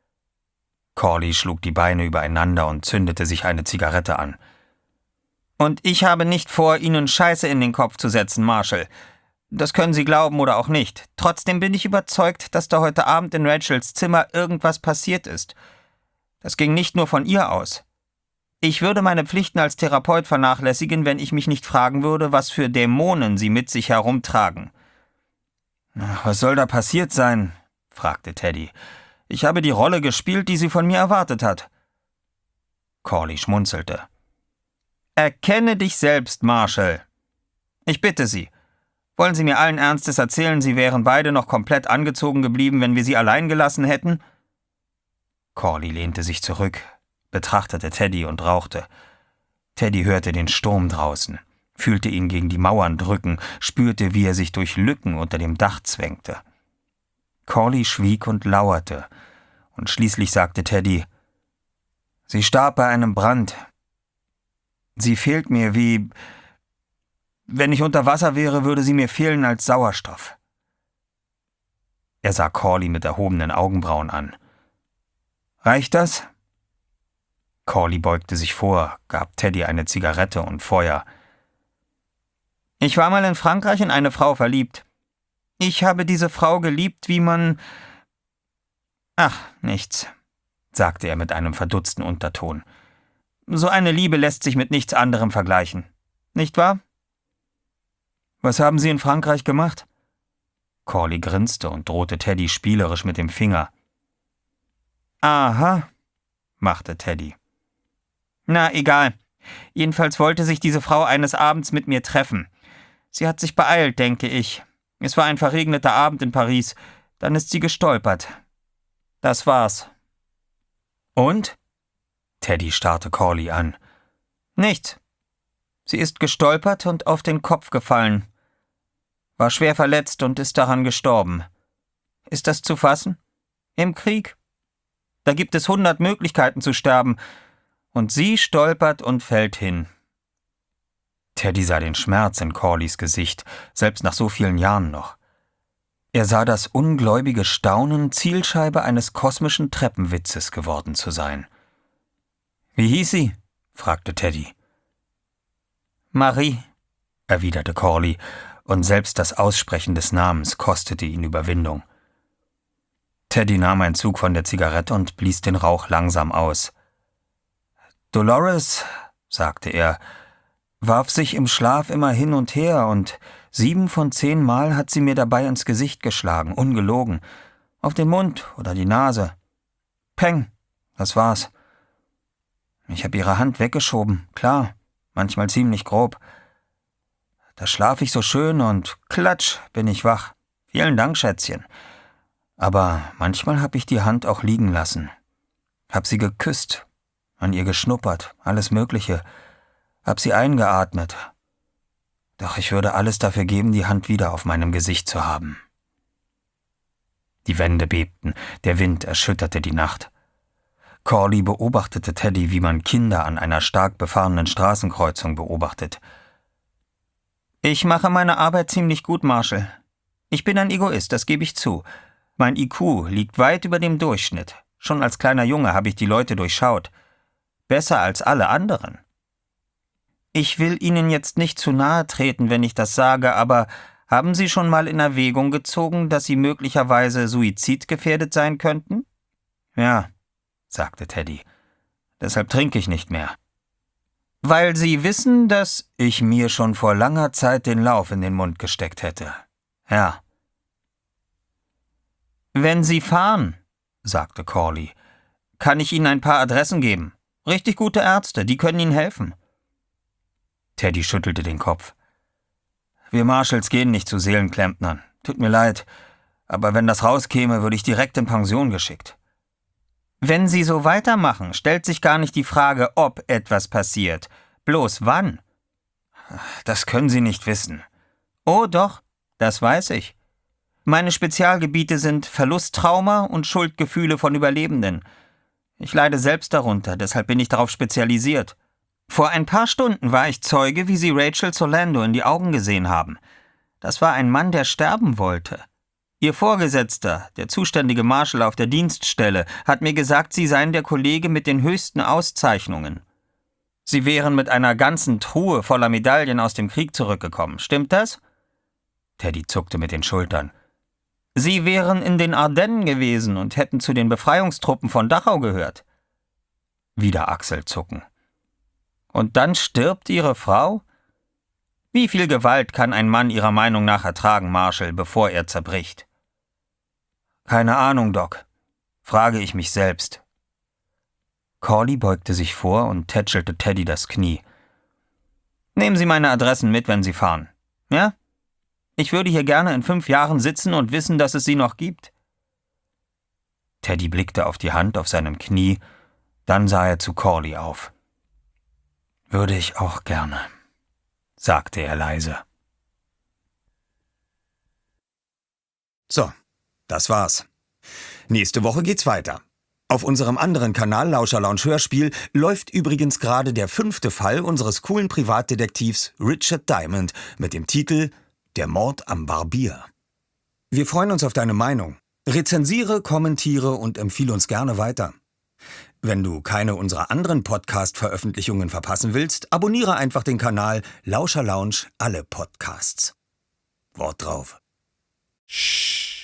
Corley schlug die Beine übereinander und zündete sich eine Zigarette an. »Und ich habe nicht vor, Ihnen Scheiße in den Kopf zu setzen, Marshall. Das können Sie glauben oder auch nicht. Trotzdem bin ich überzeugt, dass da heute Abend in Rachels Zimmer irgendwas passiert ist. Das ging nicht nur von ihr aus. Ich würde meine Pflichten als Therapeut vernachlässigen, wenn ich mich nicht fragen würde, was für Dämonen sie mit sich herumtragen.« »Was soll da passiert sein?« fragte Teddy. »Ich habe die Rolle gespielt, die sie von mir erwartet hat.« Corley schmunzelte. »Erkenne dich selbst, Marshall. Ich bitte Sie, wollen Sie mir allen Ernstes erzählen, Sie wären beide noch komplett angezogen geblieben, wenn wir Sie allein gelassen hätten?« Corley lehnte sich zurück, betrachtete Teddy und rauchte. Teddy hörte den Sturm draußen, fühlte ihn gegen die Mauern drücken, spürte, wie er sich durch Lücken unter dem Dach zwängte. Corley schwieg und lauerte, und schließlich sagte Teddy, »Sie starb bei einem Brand. Sie fehlt mir wie... Wenn ich unter Wasser wäre, würde sie mir fehlen als Sauerstoff.« Er sah Corley mit erhobenen Augenbrauen an. »Reicht das?« Corley beugte sich vor, gab Teddy eine Zigarette und Feuer. »Ich war mal in Frankreich in eine Frau verliebt. Ich habe diese Frau geliebt, wie man... Ach, nichts«, sagte er mit einem verdutzten Unterton. »So eine Liebe lässt sich mit nichts anderem vergleichen. Nicht wahr?« »Was haben Sie in Frankreich gemacht?« Corley grinste und drohte Teddy spielerisch mit dem Finger. »Aha«, machte Teddy. »Na, egal. Jedenfalls wollte sich diese Frau eines Abends mit mir treffen. Sie hat sich beeilt, denke ich. Es war ein verregneter Abend in Paris. Dann ist sie gestolpert. Das war's.« »Und?« Teddy starrte Corley an. »Nichts. Sie ist gestolpert und auf den Kopf gefallen. War schwer verletzt und ist daran gestorben. Ist das zu fassen? Im Krieg? Da gibt es hundert Möglichkeiten zu sterben. Und sie stolpert und fällt hin.« Teddy sah den Schmerz in Corleys Gesicht, selbst nach so vielen Jahren noch. Er sah das ungläubige Staunen, Zielscheibe eines kosmischen Treppenwitzes geworden zu sein. »Wie hieß sie?« fragte Teddy. »Marie«, erwiderte Corley, und selbst das Aussprechen des Namens kostete ihn Überwindung. Teddy nahm einen Zug von der Zigarette und blies den Rauch langsam aus. »Dolores«, sagte er, warf sich im Schlaf immer hin und her und sieben von zehn Mal hat sie mir dabei ins Gesicht geschlagen, ungelogen, auf den Mund oder die Nase. Peng, das war's. Ich habe ihre Hand weggeschoben, klar, manchmal ziemlich grob. Da schlaf ich so schön und klatsch, bin ich wach. Vielen Dank, Schätzchen. Aber manchmal hab ich die Hand auch liegen lassen. Hab sie geküsst, an ihr geschnuppert, alles Mögliche. Hab sie eingeatmet. Doch ich würde alles dafür geben, die Hand wieder auf meinem Gesicht zu haben. Die Wände bebten, der Wind erschütterte die Nacht. Corley beobachtete Teddy, wie man Kinder an einer stark befahrenen Straßenkreuzung beobachtet. »Ich mache meine Arbeit ziemlich gut, Marshall. Ich bin ein Egoist, das gebe ich zu. Mein I Q liegt weit über dem Durchschnitt. Schon als kleiner Junge habe ich die Leute durchschaut. Besser als alle anderen. Ich will Ihnen jetzt nicht zu nahe treten, wenn ich das sage, aber haben Sie schon mal in Erwägung gezogen, dass Sie möglicherweise suizidgefährdet sein könnten?« »Ja«, sagte Teddy. »Deshalb trinke ich nicht mehr.« »Weil Sie wissen, dass ich mir schon vor langer Zeit den Lauf in den Mund gesteckt hätte. Ja.« »Wenn Sie fahren«, sagte Corley, »kann ich Ihnen ein paar Adressen geben. Richtig gute Ärzte, die können Ihnen helfen.« Teddy schüttelte den Kopf. »Wir Marshalls gehen nicht zu Seelenklempnern. Tut mir leid, aber wenn das rauskäme, würde ich direkt in Pension geschickt.« »Wenn Sie so weitermachen, stellt sich gar nicht die Frage, ob etwas passiert. Bloß wann?« »Das können Sie nicht wissen.« »Oh doch, das weiß ich. Meine Spezialgebiete sind Verlusttrauma und Schuldgefühle von Überlebenden. Ich leide selbst darunter, deshalb bin ich darauf spezialisiert. Vor ein paar Stunden war ich Zeuge, wie Sie Rachel Solando in die Augen gesehen haben. Das war ein Mann, der sterben wollte. Ihr Vorgesetzter, der zuständige Marshal auf der Dienststelle, hat mir gesagt, Sie seien der Kollege mit den höchsten Auszeichnungen. Sie wären mit einer ganzen Truhe voller Medaillen aus dem Krieg zurückgekommen. Stimmt das?« Teddy zuckte mit den Schultern. »Sie wären in den Ardennen gewesen und hätten zu den Befreiungstruppen von Dachau gehört.« Wieder Achselzucken. »Und dann stirbt Ihre Frau? Wie viel Gewalt kann ein Mann Ihrer Meinung nach ertragen, Marshall, bevor er zerbricht?« »Keine Ahnung, Doc. Frage ich mich selbst.« Corley beugte sich vor und tätschelte Teddy das Knie. »Nehmen Sie meine Adressen mit, wenn Sie fahren. Ja? Ich würde hier gerne in fünf Jahren sitzen und wissen, dass es Sie noch gibt.« Teddy blickte auf die Hand auf seinem Knie, dann sah er zu Corley auf. »Würde ich auch gerne«, sagte er leise. So, das war's. Nächste Woche geht's weiter. Auf unserem anderen Kanal Lauscherlounge Hörspiel läuft übrigens gerade der fünfte Fall unseres coolen Privatdetektivs Richard Diamond mit dem Titel »Der Mord am Barbier«. Wir freuen uns auf deine Meinung. Rezensiere, kommentiere und empfehle uns gerne weiter. Wenn du keine unserer anderen Podcast-Veröffentlichungen verpassen willst, abonniere einfach den Kanal Lauscherlounge alle Podcasts. Wort drauf. Shh.